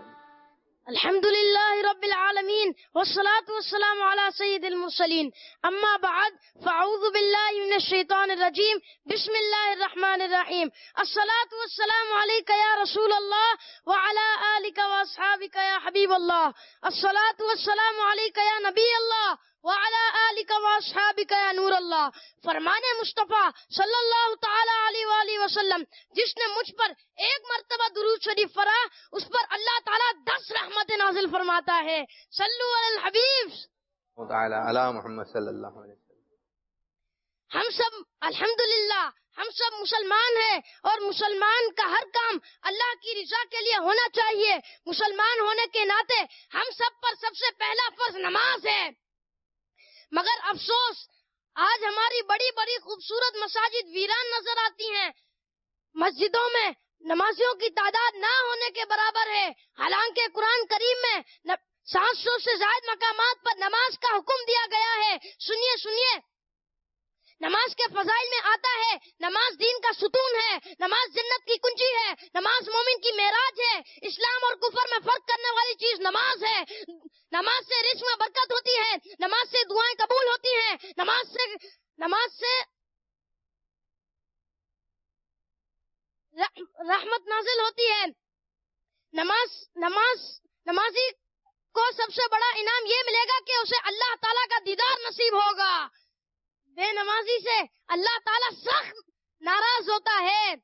الحمد للہ رب العالمین والصلاة والسلام علی سید المرسلین، اما بعد فاعوذ باللہ من الشیطان الرجیم، بسم اللہ الرحمن الرحیم. الصلاة والسلام علیک یا رسول اللہ وعلی آلک واصحابک یا حبیب اللہ. الصلاة والسلام علیک یا نبی اللہ وعلی آلک واصحابک یا نور اللہ. فرمان مصطفیٰ صلی اللہ تعالی علیہ وآلہ وسلم، جس نے مجھ پر ایک مرتبہ درود شریف پڑھا اس پر اللہ تعالیٰ دس رحمت نازل فرماتا ہے. صلو علی الحبیب تعالی علی محمد صلی اللہ علیہ وسلم. ہم سب الحمدللہ ہم سب مسلمان ہیں، اور مسلمان کا ہر کام اللہ کی رضا کے لیے ہونا چاہیے. مسلمان ہونے کے ناطے ہم سب پر سب سے پہلا فرض نماز ہے. مگر افسوس آج ہماری بڑی بڑی خوبصورت مساجد ویران نظر آتی ہیں. مسجدوں میں نمازیوں کی تعداد نہ ہونے کے برابر ہے، حالانکہ قرآن کریم میں سات سو سے زائد مقامات پر نماز کا حکم دیا گیا ہے. سنیے سنیے نماز کے فضائل میں آتا ہے نماز دین کا ستون ہے، نماز جنت کی کنجی ہے، نماز مومن کی معراج ہے. اسلام اور کفر میں فرق کرنے والی چیز نماز ہے. نماز سے رزق میں برکت ہوتی ہے، نماز سے دعائیں قبول ہوتی ہیں، نماز سے نماز سے رحمت نازل ہوتی ہے. نماز نماز نمازی کو سب سے بڑا انعام یہ ملے گا کہ اسے اللہ تعالیٰ کا دیدار نصیب ہوگا. بے نمازی سے اللہ تعالیٰ سخت ناراض ہوتا ہے.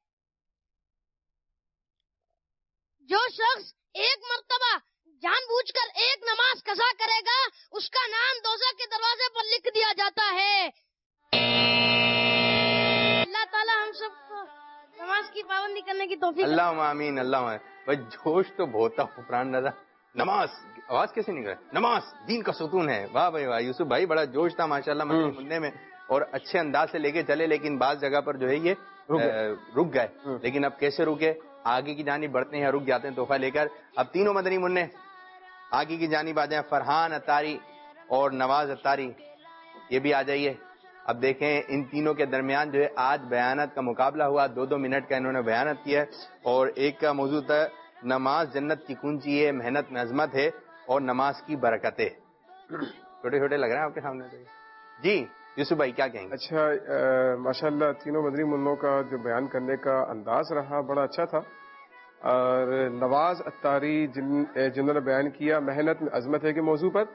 جو شخص ایک مرتبہ جان بوجھ کر ایک نماز قضا کرے گا اس کا نام دوزخ کے دروازے پر لکھ دیا جاتا ہے. اللہ تعالیٰ ہم سب کو نماز کی پابندی کرنے کی توفیق. اللہ آمین اللہ آمین. بھائی جوش تو بہت تھا غفران رضا. نماز آواز کیسے نکلا؟ نماز دین کا ستون ہے. واہ بھائی واہ. یوسف بھائی بڑا جوش تھا ماشاءاللہ مدنی منع میں، اور اچھے انداز سے لے کے چلے، لیکن بعض جگہ پر جو ہے یہ رک گئے. لیکن اب کیسے رکے؟ آگے کی جانب بڑھتے ہیں، رک جاتے ہیں تحفہ لے کر. اب تینوں مدنی منع آگے کی جانب آ جائیں. فرحان عطاری اور نواز عطاری یہ بھی آ جائیے. اب دیکھیں ان تینوں کے درمیان جو ہے آج بیانات کا مقابلہ ہوا. دو دو منٹ کا انہوں نے بیانات کیا ہے، اور ایک کا موضوع تھا نماز جنت کی کنجی ہے، محنت میں عظمت ہے، اور نماز کی برکتیں. چھوٹے چھوٹے لگ رہے ہیں آپ کے سامنے. جی یوسف بھائی کیا کہیں گے؟ اچھا ماشاءاللہ تینوں مدنی منوں کا جو بیان کرنے کا انداز رہا بڑا اچھا تھا. اور نواز عطاری جن جنہوں نے بیان کیا محنت میں عظمت ہے کے موضوع پر،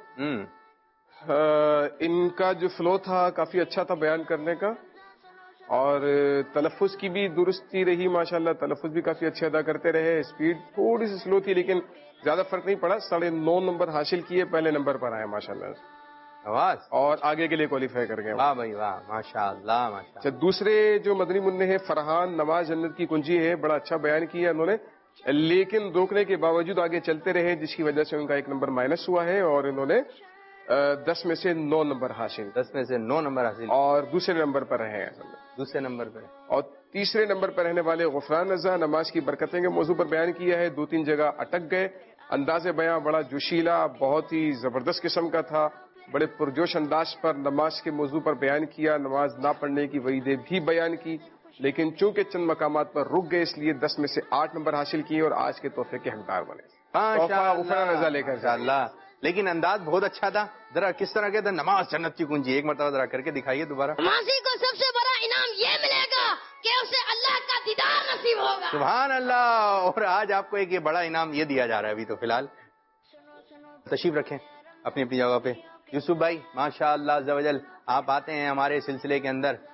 ان کا جو فلو تھا کافی اچھا تھا بیان کرنے کا، اور تلفظ کی بھی درستی رہی ماشاءاللہ. تلفظ بھی کافی اچھے ادا کرتے رہے. اسپیڈ تھوڑی سی سلو تھی لیکن زیادہ فرق نہیں پڑا. ساڑھے نو نمبر حاصل کیے، پہلے نمبر پر آئے ماشاءاللہ، آواز اور آگے کے لیے کوالیفائی کر گئے. واہ بھائی واہ ماشاءاللہ ماشاءاللہ. دوسرے جو مدنی منع ہے فرحان نواز جنت کی کنجی ہے، بڑا اچھا بیان کیا انہوں نے، لیکن روکنے کے باوجود آگے چلتے رہے جس کی وجہ سے ان کا ایک نمبر مائنس ہوا ہے، اور انہوں نے دس میں سے نو نمبر حاصل دس میں سے نو نمبر حاصل اور دوسرے نمبر پر رہے ہیں. دوسرے نمبر پر اور تیسرے نمبر پر رہنے والے غفران رضا نماز کی برکتیں کے موضوع پر بیان کیا ہے. دو تین جگہ اٹک گئے. انداز بیان بڑا جوشیلا بہت ہی زبردست قسم کا تھا. بڑے پرجوش انداز پر نماز کے موضوع پر بیان کیا، نماز نہ پڑھنے کی وعیدیں بھی بیان کی، لیکن چونکہ چند مقامات پر رک گئے اس لیے دس میں سے آٹھ نمبر حاصل کیے اور آج کے تحفے کے حقدار بنے. غفران رضا لے کر اللہ. لیکن انداز بہت اچھا تھا. ذرا کس طرح کے تھا؟ نماز جنت کی کنجی، ایک مرتبہ ذرا کر کے دکھائیے دوبارہ. نمازی کو سب سے بڑا انعام یہ ملے گا کہ اسے اللہ کا دیدار نصیب ہوگا. سبحان اللہ. اور آج آپ کو ایک یہ بڑا انعام یہ دیا جا رہا ہے. ابھی تو فی الحال تشریف رکھیں اپنی اپنی جگہ پہ. یوسف بھائی ماشاء اللہ عز و جل آپ آتے ہیں ہمارے سلسلے کے اندر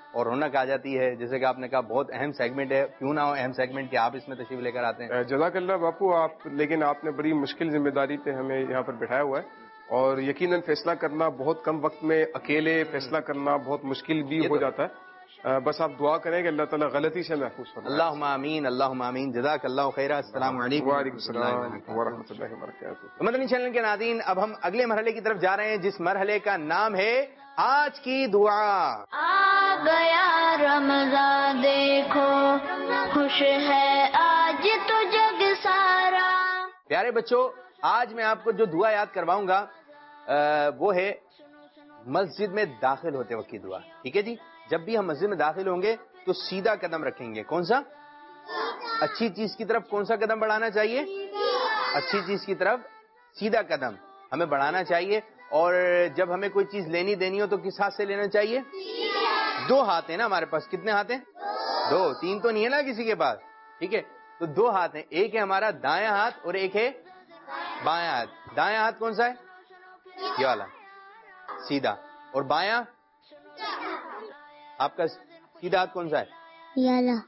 اور رونق آ جاتی ہے. جیسے کہ آپ نے کہا بہت اہم سیگمنٹ ہے, کیوں نہ ہو اہم سیگمنٹ کہ آپ اس میں تشریف لے کر آتے ہیں. جزاک اللہ باپو آپ, لیکن آپ نے بڑی مشکل ذمہ داری پہ ہمیں یہاں پر بٹھایا ہوا ہے, اور یقیناً فیصلہ کرنا بہت کم وقت میں اکیلے فیصلہ کرنا بہت مشکل بھی ہو جاتا ہے. بس آپ دعا کریں کہ اللہ تعالیٰ غلطی سے محفوظ فرمائے. اللہم آمین, اللہم آمین. جزاک اللہ خیرہ. السلام علیکم وعلیکم السلام ورحمۃ اللہ وبرکاتہ. مدنی چینل کے ناظرین, اب ہم اگلے مرحلے کی طرف جا رہے ہیں, جس مرحلے کا نام ہے آج کی دعا. آ گیا رمضان دیکھو خوش ہے آج تو جگ سارا. پیارے بچوں, آج میں آپ کو جو دعا یاد کرواؤں گا وہ ہے مسجد میں داخل ہوتے وقت کی دعا. ٹھیک ہے جی, جب بھی ہم مسجد میں داخل ہوں گے تو سیدھا قدم رکھیں گے. کون سا؟ اچھی چیز کی طرف کون سا قدم بڑھانا چاہیے؟ اچھی چیز کی طرف سیدھا قدم ہمیں بڑھانا چاہیے. اور جب ہمیں کوئی چیز لینی دینی ہو تو کس ہاتھ سے لینا چاہیے؟ دو ہاتھ ہیں نا ہمارے پاس. کتنے ہاتھ ہیں؟ دو. تین تو نہیں ہے نا کسی کے پاس. ٹھیک ہے, تو دو ہاتھ ہیں. ایک ہے ہمارا دایاں ہاتھ اور ایک ہے بایاں ہاتھ. دایاں ہاتھ کون سا ہے؟ یہ والا, سیدھا. اور بایاں آپ کا سیدھا ہاتھ کون سا ہے؟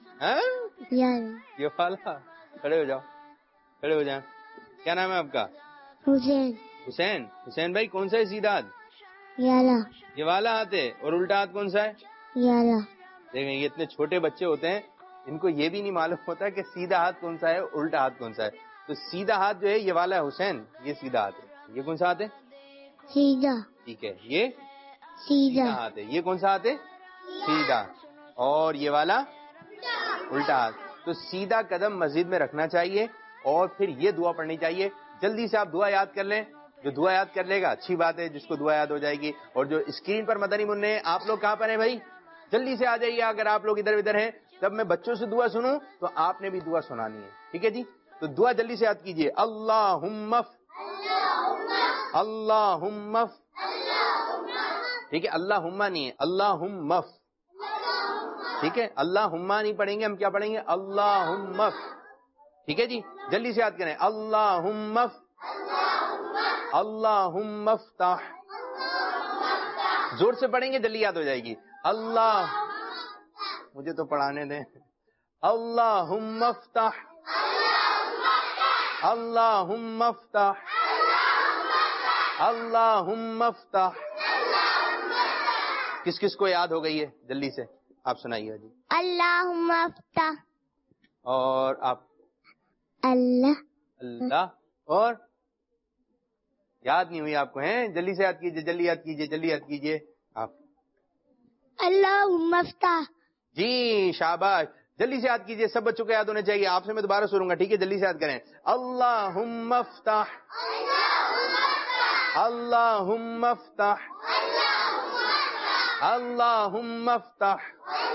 یہ والا. کھڑے ہو جاؤ, کھڑے ہو جائیں. کیا نام ہے آپ کا؟ حسین. حسین. حسین بھائی کون سا ہے سیدھا ہاتھ؟ یہ والا ہاتھ ہے. اور الٹا ہاتھ کون سا ہے؟ دیکھیں یہ اتنے چھوٹے بچے ہوتے ہیں, ان کو یہ بھی نہیں معلوم ہوتا کہ سیدھا ہاتھ کون سا ہے, الٹا ہاتھ کون سا ہے. تو سیدھا ہاتھ جو ہے یہ والا ہے حسین, یہ سیدھا ہاتھ ہے. یہ کون سا ہاتھ ہے؟ سیدھا. ٹھیک ہے, یہ سیدھا ہاتھ ہے. یہ کون سا ہاتھ ہے؟ سیدھا. اور یہ والا الٹا ہاتھ. تو سیدھا قدم مسجد میں رکھنا چاہیے اور پھر یہ دعا پڑھنی چاہیے. جلدی سے آپ دعا یاد کر لیں. جو دعا یاد کر لے گا اچھی بات ہے, جس کو دعا یاد ہو جائے گی. اور جو اسکرین پر مدنی منع, آپ لوگ کہاں پر ہیں بھائی؟ جلدی سے آ جائیے. اگر آپ لوگ ادھر ادھر ہیں, جب میں بچوں سے دعا سنوں تو آپ نے بھی دعا سنانی ہے. ٹھیک ہے جی, تو دعا جلدی سے یاد کیجیے. اللہم اللہم. ٹھیک ہے, اللہم نہیں ہے, اللہم. ٹھیک ہے, اللہم نہیں پڑھیں گے ہم, کیا پڑھیں گے؟ اللہم. ٹھیک ہے جی, جلدی سے یاد کریں. اللہم اللہم افتح. زور سے پڑھیں گے جلدی یاد ہو جائے گی. اللہ, مجھے تو پڑھانے دیں. اللہم افتح اللہم افتح اللہم افتح. کس کس کو یاد ہو گئی ہے جلدی سے آپ سنائیے جی. اللہم افتح. اور آپ؟ اللہ. اللہ. اور یاد نہیں ہوئی آپ کو؟ ہیں, جلدی سے یاد کیجیے, جلدی یاد کیجیے, جلدی یاد کیجیے آپ. اللہم افتح. جی شاباش, جلدی سے یاد کیجیے. سب بچوں کو یاد ہونے چاہیے. آپ سے میں دوبارہ سنوں گا, ٹھیک ہے؟ جلدی سے یاد کریں. اللہم افتح اللہم افتح اللہم افتح.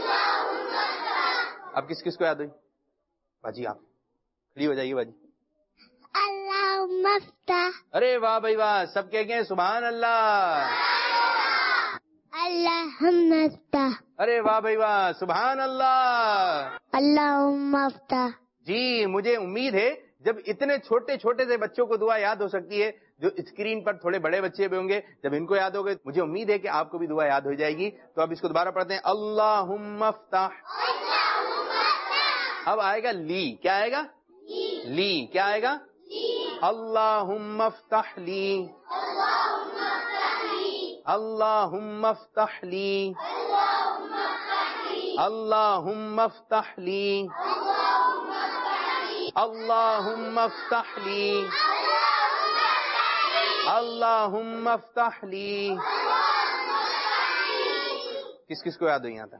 اب کس کس کو یاد ہوئی؟ باجی آپ کھڑی ہو جائیے باجی. اللہم افتح. ارے واہ بھائی واہ, سب کہہ گئے سبحان اللہ. اللہم افتح. ارے واہ بھائی واہ, سبحان اللہ. اللہم افتح. جی مجھے امید ہے جب اتنے چھوٹے چھوٹے سے بچوں کو دعا یاد ہو سکتی ہے, جو اسکرین پر تھوڑے بڑے بچے بھی ہوں گے, جب ان کو یاد ہوگے مجھے امید ہے کہ آپ کو بھی دعا یاد ہو جائے گی. تو اب اس کو دوبارہ پڑھتے ہیں. اللہم افتح. اب آئے گا لی. کیا آئے گا؟ لی. کیا آئے گا؟ اللہم افتح لی اللہم افتح لی اللہم افتح لی اللہم افتح لی اللہم افتح لی. کس کس کو یاد ہوئی یہاں تک؟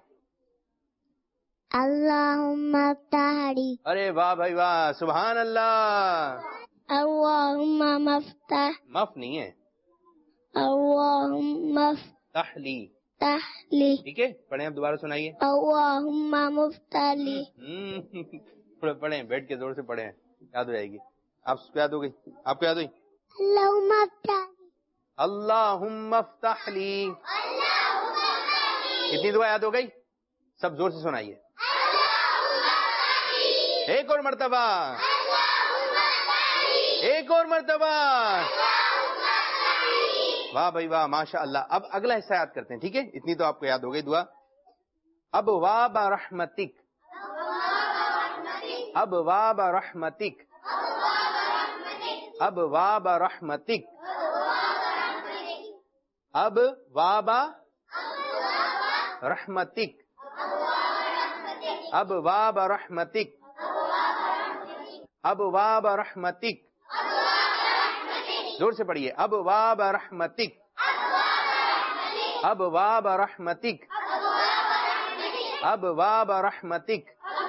اللہم افتح لی. ارے واہ بھائی واہ, سبحان اللہ. اللہم مفتح. مف نہیں ہے, اللہم افتح لی. لی. ٹھیک ہے, پڑھیں اب دوبارہ سنائیے. اللہم مفتح لی. پڑھیں, بیٹھ کے زور سے پڑھیں, یاد ہو جائے گی. آپ کو یاد ہو گئی؟ آپ کو یاد ہوئی؟ اللہم افتح لی. اللہم افتح لی. کتنی دعا یاد ہو گئی؟ سب زور سے سنائیے. ایک اور مرتبہ, ایک اور مرتبہ. واہ بھائی واہ, ماشاء اللہ. اب اگلا حصہ یاد کرتے ہیں, ٹھیک ہے؟ اتنی تو آپ کو یاد ہو گئی دعا. ابواب رحمتک، ابواب رحمتک، ابواب رحمتک، ابواب رحمتک، ابواب رحمتک، ابواب رحمتک، زور سے پڑھیے، ابواب رحمتک، ابواب رحمتک، ابواب رحمتک.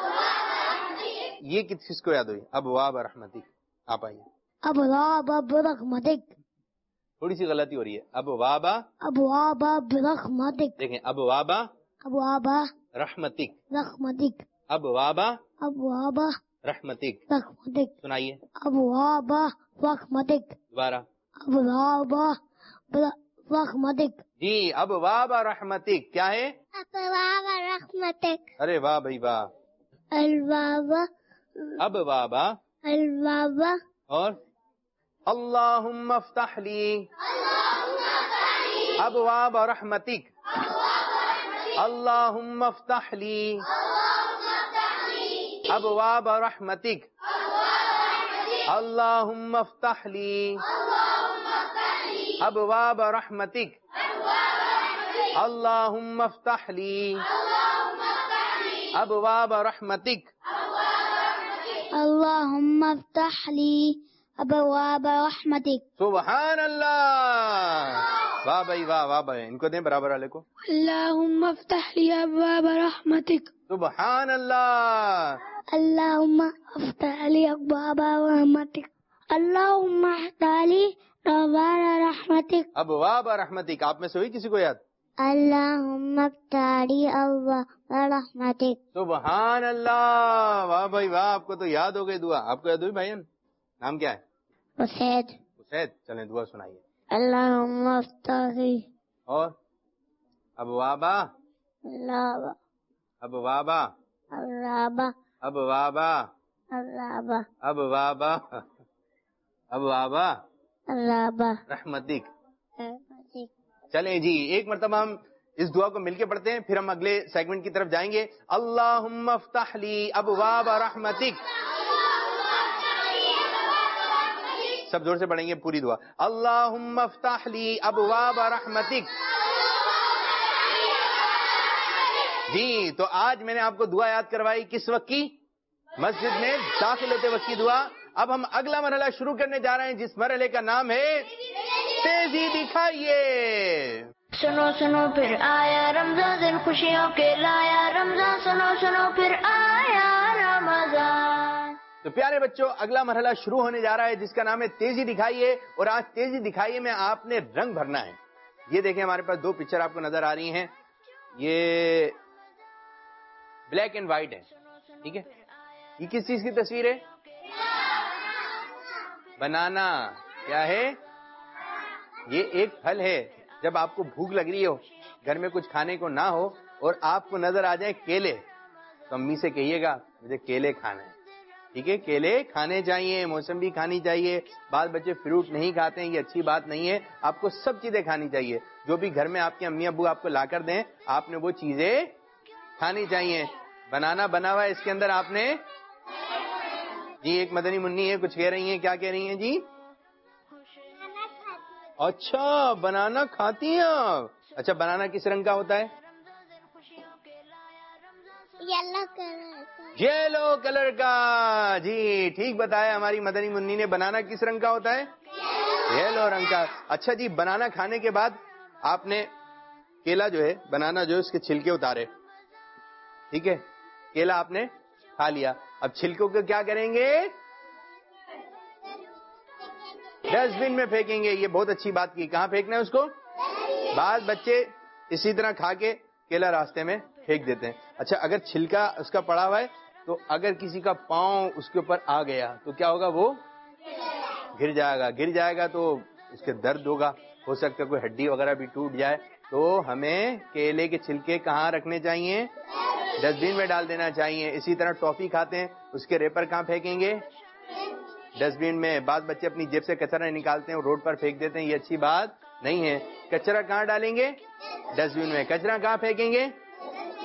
یہ کس کو یاد ہوئی؟ ابواب رحمتک. آپ آئیے. ابواب برحمتک، تھوڑی سی غلطی ہو رہی ہے. ابواب، ابواب برحمتک، دیکھیں ابواب ابواب رحمتک، رحمتک، ابواب ابواب رحمتک. رحمتک، سنائیے ابواب رحمتک، دوبارہ. ابواب رحمتک. جی ابواب رحمتک کیا ہے؟ ابواب رحمتک، ارے واہ بھائی واہ. الباب ابواب الباب اور اللہم افتح لی ابواب رحمتک، اللہم افتح لی ابواب رحمتک، اللہم افتح لی ابواب رحمتک، اللہم افتح لی ابواب رحمتک. اللہم افتح لی ابواب رحمتک. سبحان اللہ. واہ بھائی واہ واہ بھائی. ان کو دیں برابر والے کو. اللہم افتح لی ابواب رحمتک. سبحان اللہ. اللہم افتح لی ابواب رحمتک. اللہم افتح لی ابواب رحمتک. ابواب رحمتک. آپ میں سے ہوئی کسی کو یاد؟ اللہم افتح لی ابواب رحمتک. سبحان اللہ. واہ بھائی واہ. آپ کو تو یاد ہو گئی دعا. آپ کو یاد ہوئی بھائی؟ نام کیا ہے؟ اسید. اسید. چلیں دعا سنائیے. اللہم افتح لی اور ابواب ابواب ابواب الرحمہ ابواب الرحمہ ابواب ابواب الرحمہ. رحمتک. چلیں جی ایک مرتبہ ہم اس دعا کو مل کے پڑھتے ہیں، پھر ہم اگلے سیگمنٹ کی طرف جائیں گے. اللہم افتح لی ابواب رحمتک. سب زور سے پڑھیں گے پوری دعا. اللہم افتح لی ابواب رحمتک. جی تو آج میں نے آپ کو دعا یاد کروائی کس وقت کی؟ مسجد میں داخل ہوتے وقت کی دعا. اب ہم اگلا مرحلہ شروع کرنے جا رہے ہیں جس مرحلے کا نام ہے تیزی دکھائیے. سنو سنو پھر آیا رمضان، دن خوشیوں کے لایا رمضان، سنو سنو پھر آیا رمضان. تو پیارے بچوں اگلا مرحلہ شروع ہونے جا رہا ہے جس کا نام ہے تیزی دکھائیے. اور آج تیزی دکھائیے میں آپ نے رنگ بھرنا ہے. یہ دیکھیں ہمارے پاس دو پکچر آپ کو نظر آ رہی ہیں. یہ بلیک اینڈ وائٹ ہے، ٹھیک ہے. یہ کس چیز کی تصویر ہے؟ بنانا. کیا ہے؟ یہ ایک پھل ہے. جب آپ کو بھوک لگ رہی ہو، گھر میں کچھ کھانے کو نہ ہو اور آپ کو نظر آ جائیں کیلے، تو امی سے کہیے گا مجھے کیلے کھانا ہے. ٹھیک ہے، کیلے کھانے چاہیے، موسمی کھانی چاہیے. بعض بچے فروٹ نہیں کھاتے ہیں، یہ اچھی بات نہیں ہے. آپ کو سب چیزیں کھانی چاہیے. جو بھی گھر میں آپ کے امی ابو آپ کو لا کر دیں، آپ نے وہ چیزیں کھانی چاہیے. بنانا بنا ہوا ہے اس کے اندر آپ نے. جی ایک مدنی منی ہے، کچھ کہہ رہی ہیں. کیا کہہ رہی ہیں جی؟ اچھا بنانا کھاتی ہیں آپ. اچھا بنانا کس رنگ کا ہوتا ہے؟ Yellow colour. یلو کلر کا. جی ٹھیک بتایا ہماری مدنی منی نے. بنانا کس رنگ کا ہوتا ہے؟ یلو رنگ کا. اچھا جی بنانا کھانے کے بعد آپ نے کیلا جو ہے، بنانا جو ہے اس کے چھلکے اتارے، ٹھیک ہے. کیلا آپ نے کھا لیا. اب چھلکوں کو کیا کریں گے؟ ڈسٹ بن میں پھینکیں گے. یہ بہت اچھی بات کی. کہاں پھینکنا ہے اس کو؟ بعض بچے اسی طرح کھا کے کیلا راستے میں پھینک دیتے ہیں. اچھا اگر چھلکا اس کا پڑا ہوا ہے تو اگر کسی کا پاؤں اس کے اوپر آ گیا تو کیا ہوگا؟ وہ گر جائے گا. گر جائے گا تو اس کے درد ہوگا، ہو سکتا ہے کوئی ہڈی وغیرہ بھی ٹوٹ جائے. تو ہمیں کیلے کے چھلکے کہاں رکھنے چاہیے؟ ڈسٹ بن میں ڈال دینا چاہیے. اسی طرح ٹافی کھاتے ہیں، اس کے ریپر کہاں پھینکیں گے؟ ڈسٹ بن میں. بعض بچے اپنی جیب سے کچرا نکالتے ہیں، روڈ پر پھینک دیتے ہیں. یہ اچھی بات نہیں ہے. کچرا کہاں ڈالیں گے؟ ڈسٹ بن میں. کچرا کہاں پھینکیں گے؟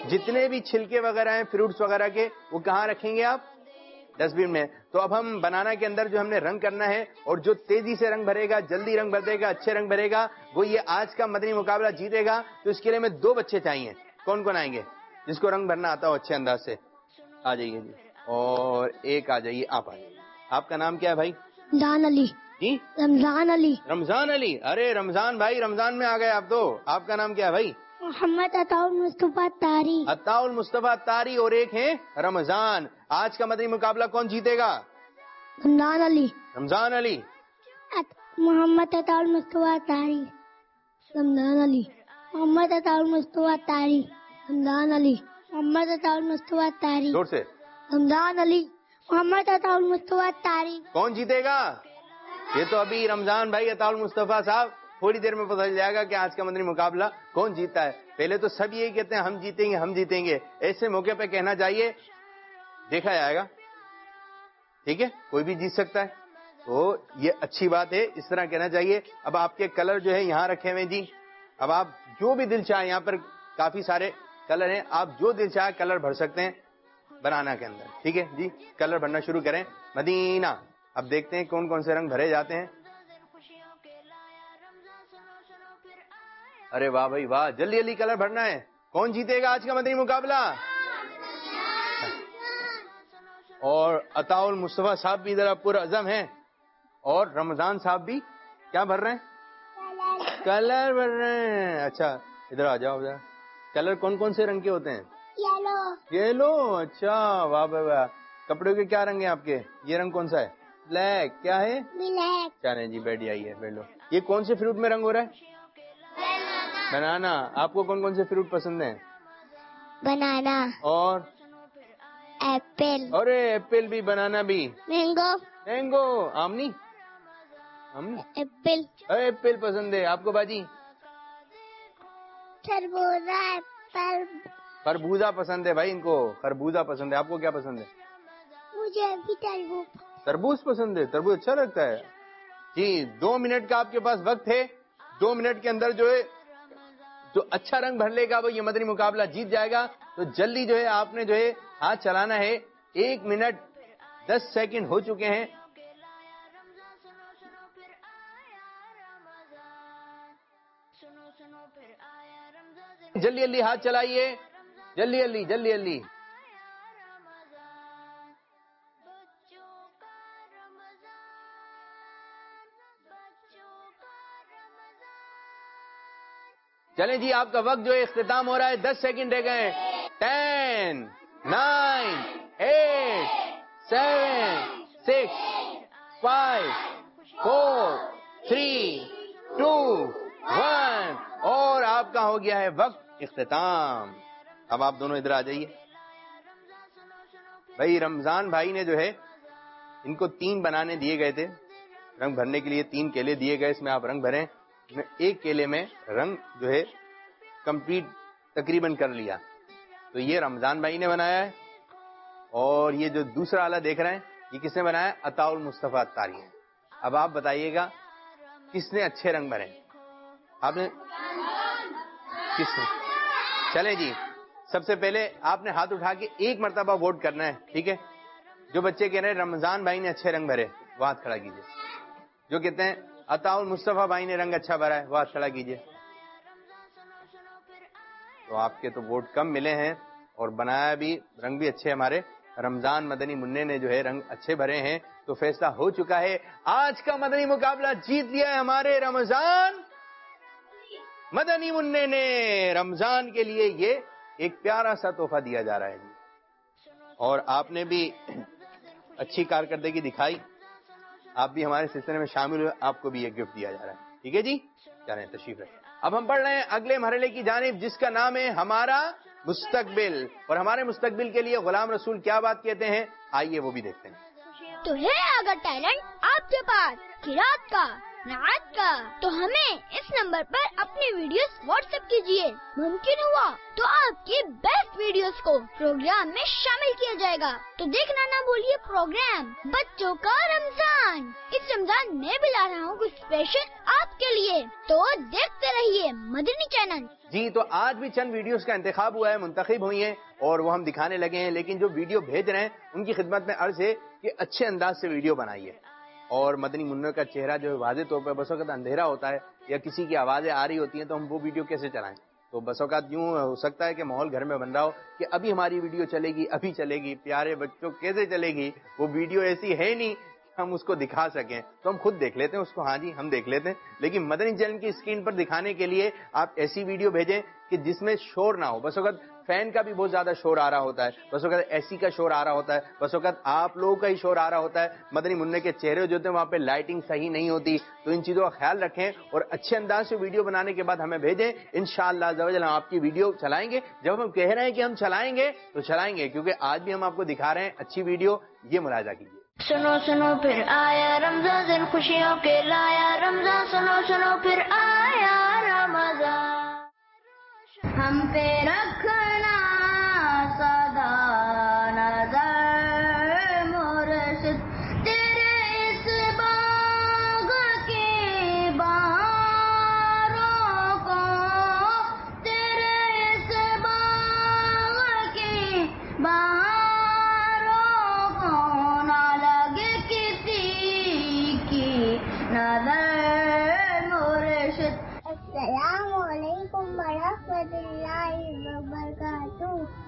جتنے بھی چھلکے وغیرہ ہیں فروٹس وغیرہ کے وہ کہاں رکھیں گے آپ؟ ڈسٹ بن میں. تو اب ہم بنانا کے اندر جو ہم نے رنگ کرنا ہے اور جو تیزی سے رنگ بھرے گا, جلدی رنگ بھر دے گا, اچھے رنگ بھرے گا, وہ یہ آج کا مدنی مقابلہ جیتے گا. تو اس کے لیے ہمیں دو بچے چاہیے. کون کون آئیں گے جس کو رنگ بھرنا آتا ہو اچھے انداز سے؟ آ جائیے جی. اور ایک آ جائیے, آپ آ جائیے. آپ کا نام کیا ہے بھائی؟ رمضان علی. جی رمضان علی. رمضان علی. ارے رمضان بھائی, رمضان میں آ گئے آپ تو. آپ کا نام کیا ہے بھائی؟ محمد عطا المصطفیٰ تاری. عطا المصطفیٰ تاری. اور ایک ہے رمضان. آج کا مدنی مقابلہ کون جیتے گا؟ رمضان علی. رمضان علی. محمد عطا المصطفیٰ تاری. رمضان علی. محمد عطا المصطفیٰ تاری. رمضان علی. محمد عطا المصطفیٰ تاری. زور سے. رمضان علی. محمد عطا المصطفیٰ تاری. کون جیتے گا؟ یہ تو ابھی رمضان بھائی, عطا المصطفیٰ صاحب, تھوڑی دیر میں پتہ چل جائے گا کہ آج کا مدنی مقابلہ کون جیتا ہے. پہلے تو سب یہی کہتے ہیں ہم جیتیں گے ہم جیتیں گے. ایسے موقع پہ کہنا چاہیے دیکھا جائے گا. ٹھیک ہے, کوئی بھی جیت سکتا ہے, تو یہ اچھی بات ہے, اس طرح کہنا چاہیے. اب آپ کے کلر جو ہے یہاں رکھے ہوئے جی. اب آپ جو بھی دل چاہے, یہاں پر کافی سارے کلر ہیں, آپ جو دل چاہے کلر بھر سکتے ہیں بنانا کے اندر. ٹھیک ہے جی, کلر بھرنا شروع کریں. مدینہ, اب دیکھتے ہیں کون کون سے رنگ بھرے جاتے ہیں. ارے واہ بھائی واہ, جلدی جلدی کلر بھرنا ہے. کون جیتے گا آج کا مدنی مقابلہ؟ اور عطا المصطفیٰ صاحب بھی ذرا پر عزم ہیں, اور رمضان صاحب بھی کیا بھر رہے ہیں؟ کلر بھر رہے ہیں. اچھا ادھر آ جاؤ ذرا. کلر کون کون سے رنگ کے ہوتے ہیں؟ یلو. یلو. اچھا واہ بھائی واہ. کپڑوں کے کیا رنگ ہیں آپ کے؟ یہ رنگ کون سا ہے؟ بلیک. کیا ہے؟ بلیک. چلیں جی بیٹھ جائیے, بیٹھ لو. یہ کون سے فروٹ میں رنگ ہو رہا ہے؟ بنانا. آپ کو کون کون سے فروٹ پسند ہیں؟ بنانا. اور ایپل. ارے ایپل بھی, بنانا بھی. مینگو. مینگو. آمنی. آمنی. ایپل. ارے ایپل پسند ہے آپ کو باجی. تربوزہ. ایپل. خربوزہ پسند ہے بھائی ان کو, خربوزہ پسند ہے. آپ کو کیا پسند ہے؟ مجھے بھی تربوز. تربوز پسند ہے. تربوز اچھا لگتا ہے جی. دو منٹ کا آپ کے پاس وقت ہے. دو منٹ کے اندر جو ہے جو اچھا رنگ بھر لے گا وہ یہ مدنی مقابلہ جیت جائے گا. تو جلدی جو ہے آپ نے جو ہے ہاتھ چلانا ہے. ایک منٹ دس سیکنڈ ہو چکے ہیں. جلدی جلدی ہاتھ چلائیے, جلدی جلدی جلدی جلدی. چلیں جی, آپ کا وقت جو ہے اختتام ہو رہا ہے. دس سیکنڈ رہ گئے. Ten, nine, eight, seven, six, five, four, three, two, one. اور آپ کا ہو گیا ہے وقت اختتام. اب آپ دونوں ادھر آ جائیے. بھائی رمضان بھائی نے جو ہے ان کو تین بنانے دیے گئے تھے, رنگ بھرنے کے لیے تین کیلے دیے گئے. اس میں آپ رنگ بھریں. میں ایک کیلے میں رنگ جو ہے کمپلیٹ تقریباً کر لیا. تو یہ رمضان بھائی نے بنایا ہے. اور یہ جو دوسرا آلہ دیکھ رہے ہیں یہ کس نے بنایا؟ عطا المصطفیٰ تاری. اب آپ بتائیے گا کس نے اچھے رنگ بھرے؟ آپ نے کس نے؟ چلیں جی, سب سے پہلے آپ نے ہاتھ اٹھا کے ایک مرتبہ ووٹ کرنا ہے. ٹھیک ہے, جو بچے کہہ رہے ہیں رمضان بھائی نے اچھے رنگ بھرے وہ ہاتھ کھڑا کیجیے. جو کہتے ہیں عطا المصطفیٰ بھائی نے رنگ اچھا بھرا ہے وہ ہاتھ کھڑا کیجیے. تو آپ کے تو ووٹ کم ملے ہیں, اور بنایا بھی رنگ بھی اچھے. ہمارے رمضان مدنی منع نے جو ہے رنگ اچھے بھرے ہیں. تو فیصلہ ہو چکا ہے, آج کا مدنی مقابلہ جیت لیا ہے ہمارے رمضان مدنی منع نے. رمضان کے لیے یہ ایک پیارا سا تحفہ دیا جا رہا ہے جی. اور آپ نے بھی اچھی کارکردگی دکھائی, آپ بھی ہمارے سلسلے میں شامل ہوئے, آپ کو بھی یہ گفٹ دیا جا رہا ہے. ٹھیک ہے جی, چلیں تشریف رکھیں. اب ہم پڑھ رہے ہیں اگلے مرحلے کی جانب جس کا نام ہے ہمارا مستقبل. اور ہمارے مستقبل کے لیے غلام رسول کیا بات کہتے ہیں, آئیے وہ بھی دیکھتے ہیں. تو ہے اگر ٹیلنٹ آپ کے پاس قرات کا, نعت کا, تو ہمیں اس نمبر پر اپنی ویڈیوز واٹس ایپ کیجیے. ممکن ہوا تو آپ کی بیسٹ ویڈیوز کو پروگرام میں شامل کیا جائے گا. تو دیکھنا نہ بھولیے پروگرام بچوں کا رمضان. اس رمضان میں بھی لا رہا ہوں کچھ اسپیشل آپ کے کے لیے تو دیکھتے رہیے مدنی چینل. جی تو آج بھی چند ویڈیوز کا انتخاب ہوا ہے، منتخب ہوئی ہیں اور وہ ہم دکھانے لگے ہیں، لیکن جو ویڈیو بھیج رہے ہیں ان کی خدمت میں عرض ہے کہ اچھے انداز سے ویڈیو بنائیے. اور مدنی منوں کا چہرہ جو واضح طور پر بس وقت اندھیرا ہوتا ہے یا کسی کی آوازیں آ رہی ہوتی ہیں تو ہم وہ ویڈیو کیسے چلائیں؟ تو بس اوقات یوں ہو سکتا ہے کہ ماحول گھر میں بن رہا ہو کہ ابھی ہماری ویڈیو چلے گی، ابھی چلے گی، پیارے بچوں کیسے چلے گی؟ وہ ویڈیو ایسی ہے نہیں کہ ہم اس کو دکھا سکیں، تو ہم خود دیکھ لیتے ہیں اس کو. ہاں جی ہم دیکھ لیتے ہیں، لیکن مدنی چینل کی اسکرین پر دکھانے کے لیے آپ ایسی ویڈیو بھیجیں کہ جس میں شور نہ ہو. بس وقت فین کا بھی بہت زیادہ شور آ رہا ہوتا ہے، بس وقت اے سی کا شور آ رہا ہوتا ہے، بس وقت آپ لوگوں کا ہی شور آ رہا ہوتا ہے. مدنی منع کے چہرے جو ہوتے ہیں وہاں پہ لائٹنگ صحیح نہیں ہوتی، تو ان چیزوں کا خیال رکھیں اور اچھے انداز سے ویڈیو بنانے کے بعد ہمیں بھیجیں. انشاءاللہ عز و جل ہم آپ کی ویڈیو چلائیں گے. جب ہم کہہ رہے ہیں کہ ہم چلائیں گے تو چلائیں گے، کیونکہ آج بھی ہم آپ کو دکھا رہے ہیں اچھی ویڈیو. یہ ملاحظہ کیجیے. سنو سنو پھر آیا رمضان دن خوشیوں کے لایا رمضان، سنو سنو پھر آیا رمضان. ہم پہ رکھنا سدا نظر مرشد، تیرے اس باغ کی بہاروں کو، تیرے اس باغ کی بہاروں کو نہ لگے کسی کی نظر مرشد. السلام علیکم ورحمۃ اللہ وبرکاتہ.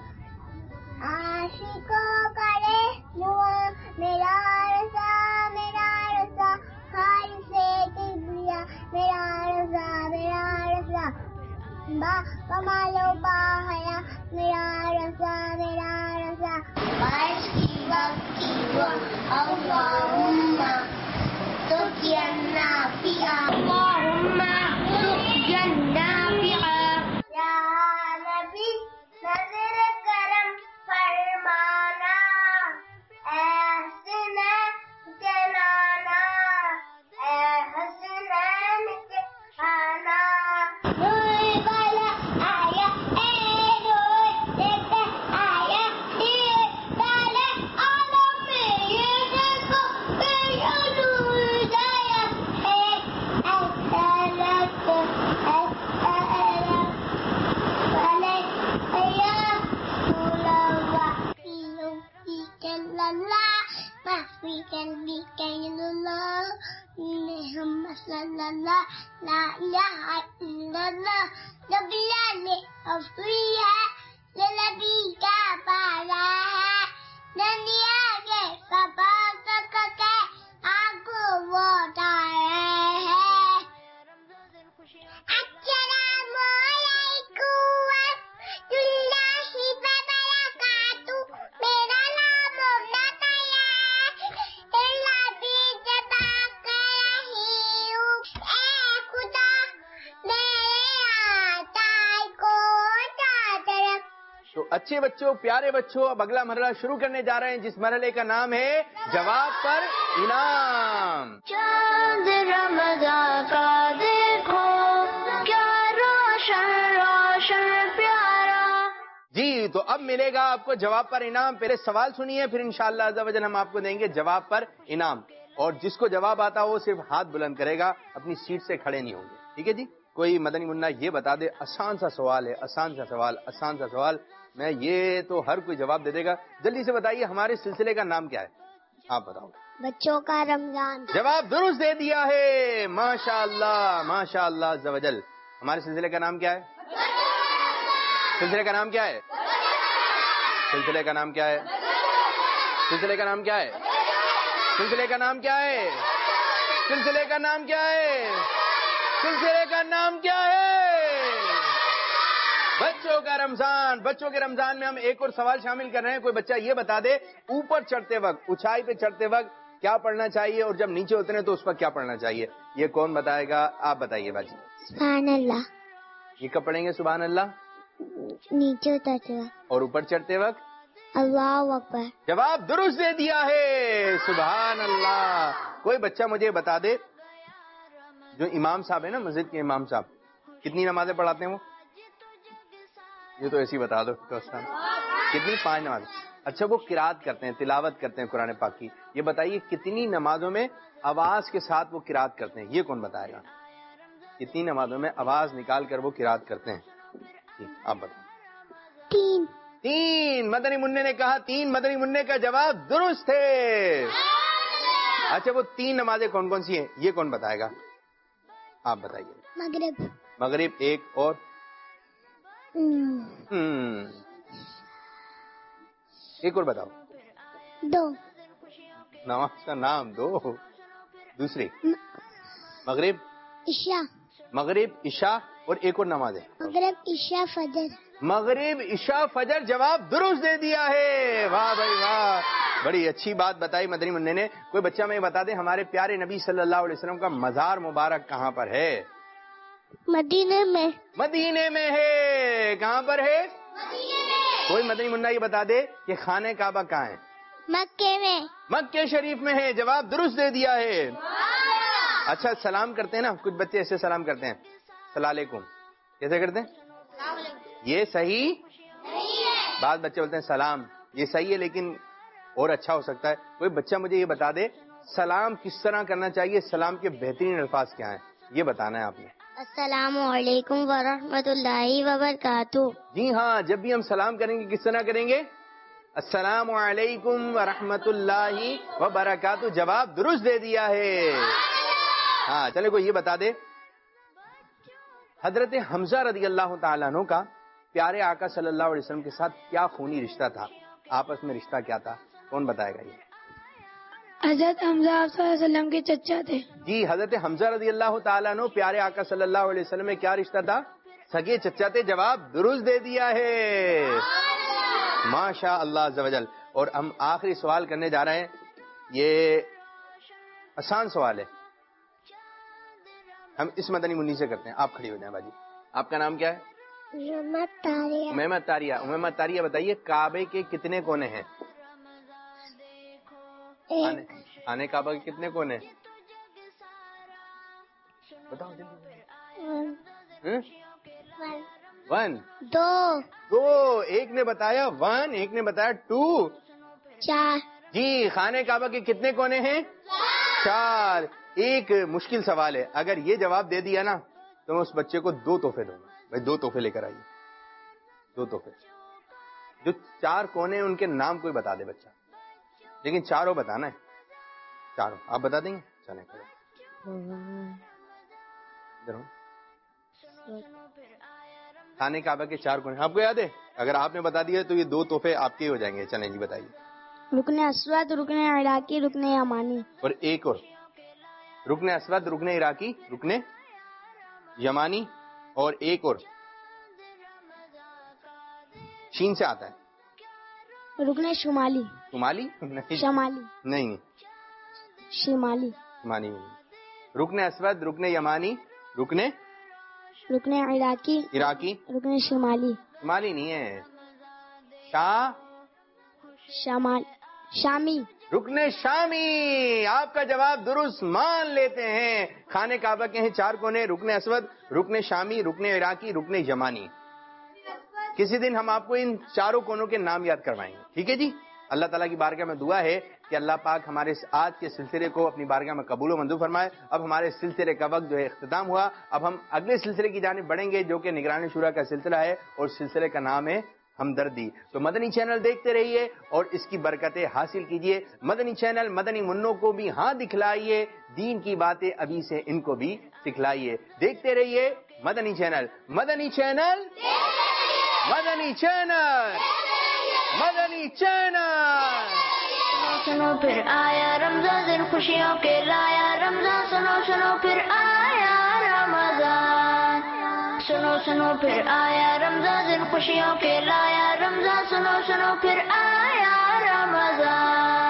عاشقوں کرے دعا میرا رضا میرا رضا، خال سے دیا میرا رضا میرا رضا، با کمال و با حیا میرا رضا میرا رضا. بارش کی وقت کی دعا اللہم تو کیا نافعہ، اللہم تو کیا نافعہ. یا نبی نظر کرم فرمانا، اے حسنین جلانا، اے حسنین جلانا. نور والا آیا اے نور دیکھتا آیا، یہ تالے عالم میں یہ دیکھو میرا نور آیا ہے. لا الہ الا اللہ. نبی نے افری ہے نبی کا پالا ہے، دنیا کے سباق کے آگو وہ ڈالے ہیں. السلام علیکم ورحمۃ اللہ وبرکاتہ. میرا نام ممتا ہے، نبی سے پاک رہی ہوں. اے خدا میرے آقا کو چاہتے رکھ. تو اچھے بچوں، پیارے بچوں، اب اگلا مرحلہ شروع کرنے جا رہے ہیں جس مرحلے کا نام ہے جواب پر انعام. چاند رمضان کا دیکھو کیا روشن روشن پیارا. جی تو اب ملے گا آپ کو جواب پر انعام. پہلے سوال سنیے، پھر انشاءاللہ عز و جل ہم آپ کو دیں گے جواب پر انعام. اور جس کو جواب آتا ہو وہ صرف ہاتھ بلند کرے گا، اپنی سیٹ سے کھڑے نہیں ہوں گے. ٹھیک ہے جی؟ کوئی مدنی منا یہ بتا دے، آسان سا سوال ہے، آسان سا سوال، آسان سا سوال. میں یہ تو ہر کوئی جواب دے دے گا. جلدی سے بتائیے ہمارے سلسلے کا نام کیا ہے؟ آپ بتاؤ. بچوں کا رمضان. جواب درست دے دیا ہے، ماشاء اللہ ماشاء اللہ عز و جل. ہمارے سلسلے کا نام کیا ہے؟ سلسلے کا نام کیا ہے؟ سلسلے کا نام کیا ہے؟ سلسلے کا نام کیا ہے؟ سلسلے کا نام کیا ہے؟ سلسلے کا نام کیا ہے؟ سلسلے کا نام کیا ہے؟ بچوں کا رمضان. بچوں کے رمضان میں ہم ایک اور سوال شامل کر رہے ہیں. کوئی بچہ یہ بتا دے اوپر چڑھتے وقت، اونچائی پہ چڑھتے وقت کیا پڑھنا چاہیے اور جب نیچے اترے تو اس وقت کیا پڑھنا چاہیے؟ یہ کون بتائے گا؟ آپ بتائیے باجی. سبحان اللہ. یہ کب پڑھیں گے سبحان اللہ؟ نیچے اترتے وقت. اور اوپر چڑھتے وقت؟ اللہ اکبر. جواب درست دے دیا ہے، سبحان اللہ. کوئی بچہ مجھے بتا دے، جو امام صاحب ہے نا مسجد کے امام صاحب، کتنی نمازیں پڑھاتے ہیں وہ؟ یہ تو ایسی بتا دو کتنی؟ پانچ نماز. اچھا وہ قرات کرتے ہیں، تلاوت کرتے ہیں قرآن پاک کی. یہ بتائیے کتنی نمازوں میں آواز کے ساتھ وہ قرات کرتے ہیں؟ یہ کون بتائے گا؟ یہ تین نمازوں میں آواز نکال کر وہ قرات کرتے ہیں؟ جی آپ بتائیں. تین. تین. مدنی منع نے کہا تین. مدنی منع کا جواب درست ہے. اچھا وہ تین نمازیں کون کون سی ہیں یہ کون بتائے گا؟ آپ بتائیے. مغرب. مغرب ایک اور ہم، ہم، ایک اور بتاؤ. دو. نماز کا نام دو. دوسری مغرب عشاء. مغرب عشاء اور ایک اور نماز ہے. مغرب عشاء فجر. مغرب عشاء فجر جواب درست دے دیا ہے. واہ بھائی واہ, بڑی اچھی بات بتائی مدنی منع نے. کوئی بچہ میں بتا دے ہمارے پیارے نبی صلی اللہ علیہ وسلم کا مزار مبارک کہاں پر ہے؟ مدینے میں. مدینے میں ہے. کہاں پر ہے؟ کوئی مدنی منع یہ بتا دے کہ خانہ کعبہ کہاں ہے؟ مکے میں. مکے شریف میں ہے. جواب درست دے دیا ہے. اچھا سلام کرتے ہیں نا, کچھ بچے ایسے سلام کرتے ہیں السلام علیکم, کیسے کرتے ہیں؟ یہ صحیح بعض بچے بولتے ہیں سلام, یہ صحیح ہے لیکن اور اچھا ہو سکتا ہے. کوئی بچہ مجھے یہ بتا دے سلام کس طرح کرنا چاہیے, سلام کے بہترین الفاظ کیا ہیں, یہ بتانا ہے آپ نے. السلام علیکم ورحمۃ اللہ وبرکاتہ. جی ہاں, جب بھی ہم سلام کریں گے کس طرح کریں گے؟ السلام علیکم ورحمۃ اللہ وبرکاتہ. جواب درست دے دیا ہے. ہاں چلے کوئی یہ بتا دے حضرت حمزہ رضی اللہ تعالیٰ عنہ کا پیارے آقا صلی اللہ علیہ وسلم کے ساتھ کیا خونی رشتہ تھا؟ آپس میں رشتہ کیا تھا؟ کون بتائے گا یہ؟ حضرت حمزہ آپ صلی اللہ علیہ وسلم کے چچا تھے. جی حضرت حمزہ رضی اللہ تعالیٰ عنہ پیارے آقا صلی اللہ علیہ وسلم میں کیا رشتہ تھا؟ سگے چچا تھے. جواب درست دے دیا ہے. ماشاء اللہ عز و جل. اور ہم آخری سوال کرنے جا رہے ہیں, یہ آسان سوال ہے, ہم اس مدنی منی سے کرتے ہیں. آپ کھڑی ہو جائیں باجی. آپ کا نام کیا ہے؟ محمد طاریہ. محمد طاریہ. محمد طاریہ بتائیے کعبے کے کتنے کونے ہیں؟ ایک. خانہ کعبہ کے کتنے کونے ہیں بتاؤ جلدی. ون. ہاں؟ ون. ون. دو. دو. ایک نے بتایا ون, ایک نے بتایا ٹو. چار. جی خانہ کعبہ کے کتنے کونے ہیں؟ چار. ایک مشکل سوال ہے, اگر یہ جواب دے دیا نا تو میں اس بچے کو دو تحفے دوں گا. بھائی دو تحفے لے کر آئیے, دو تحفے. جو چار کونے ہیں ان کے نام کوئی بتا دے بچہ, لیکن چاروں بتانا ہے. چاروں آپ بتا دیں گے؟ چلیں کرو. خانہ کعبہ کے چار کونے آپ کو یاد ہے؟ اگر آپ نے بتا دیا تو یہ دو تحفے آپ کے ہو جائیں گے. چلیں جی بتائیے. رکن اسود, رکن عراقی, رکن یمانی. اور ایک اور رکن اسود, رکن عراقی, رکن یمانی, اور ایک اور چین سے آتا ہے رکن شمالی. شمالی نہیں, شمالی. نہیں شمالی. شمالی نہیں. رکن اسود, رکن یمانی, رکن رکن عراقی, عراقی, رکن شمالی. شمالی نہیں ہے, شاہ شمال شامی. رکن شامی. آپ کا جواب درست مان لیتے ہیں. خانہ کعبہ کے ہیں چار کونے, رکن اسود, رکن شامی, رکن عراقی, رکن یمانی. کسی دن ہم آپ کو ان چاروں کونوں کے نام یاد کروائیں گے, ٹھیک ہے جی. اللہ تعالیٰ کی بارگاہ میں دعا ہے کہ اللہ پاک ہمارے اس آج کے سلسلے کو اپنی بارگاہ میں قبول و منظور فرمائے. اب ہمارے سلسلے کا وقت جو ہے اختتام ہوا. اب ہم اگلے سلسلے کی جانب بڑھیں گے جو کہ نگران شورا کا سلسلہ ہے, اور سلسلے کا نام ہے ہمدردی. تو مدنی چینل دیکھتے رہیے اور اس کی برکتیں حاصل کیجیے. مدنی چینل مدنی منوں کو بھی ہاں دکھلائیے, دین کی باتیں ابھی سے ان کو بھی سکھلائیے. دیکھتے رہیے مدنی چینل. مدنی چینل مدنی چینل مدنی چینل. سنو پھر آیا رمضان دن خوشیوں کے لایا رمضان. سنو سنو پھر آیا رمضان. سنو سنو پھر آیا رمضان دن خوشیوں کے لایا رمضان. سنو سنو پھر آیا رمضان.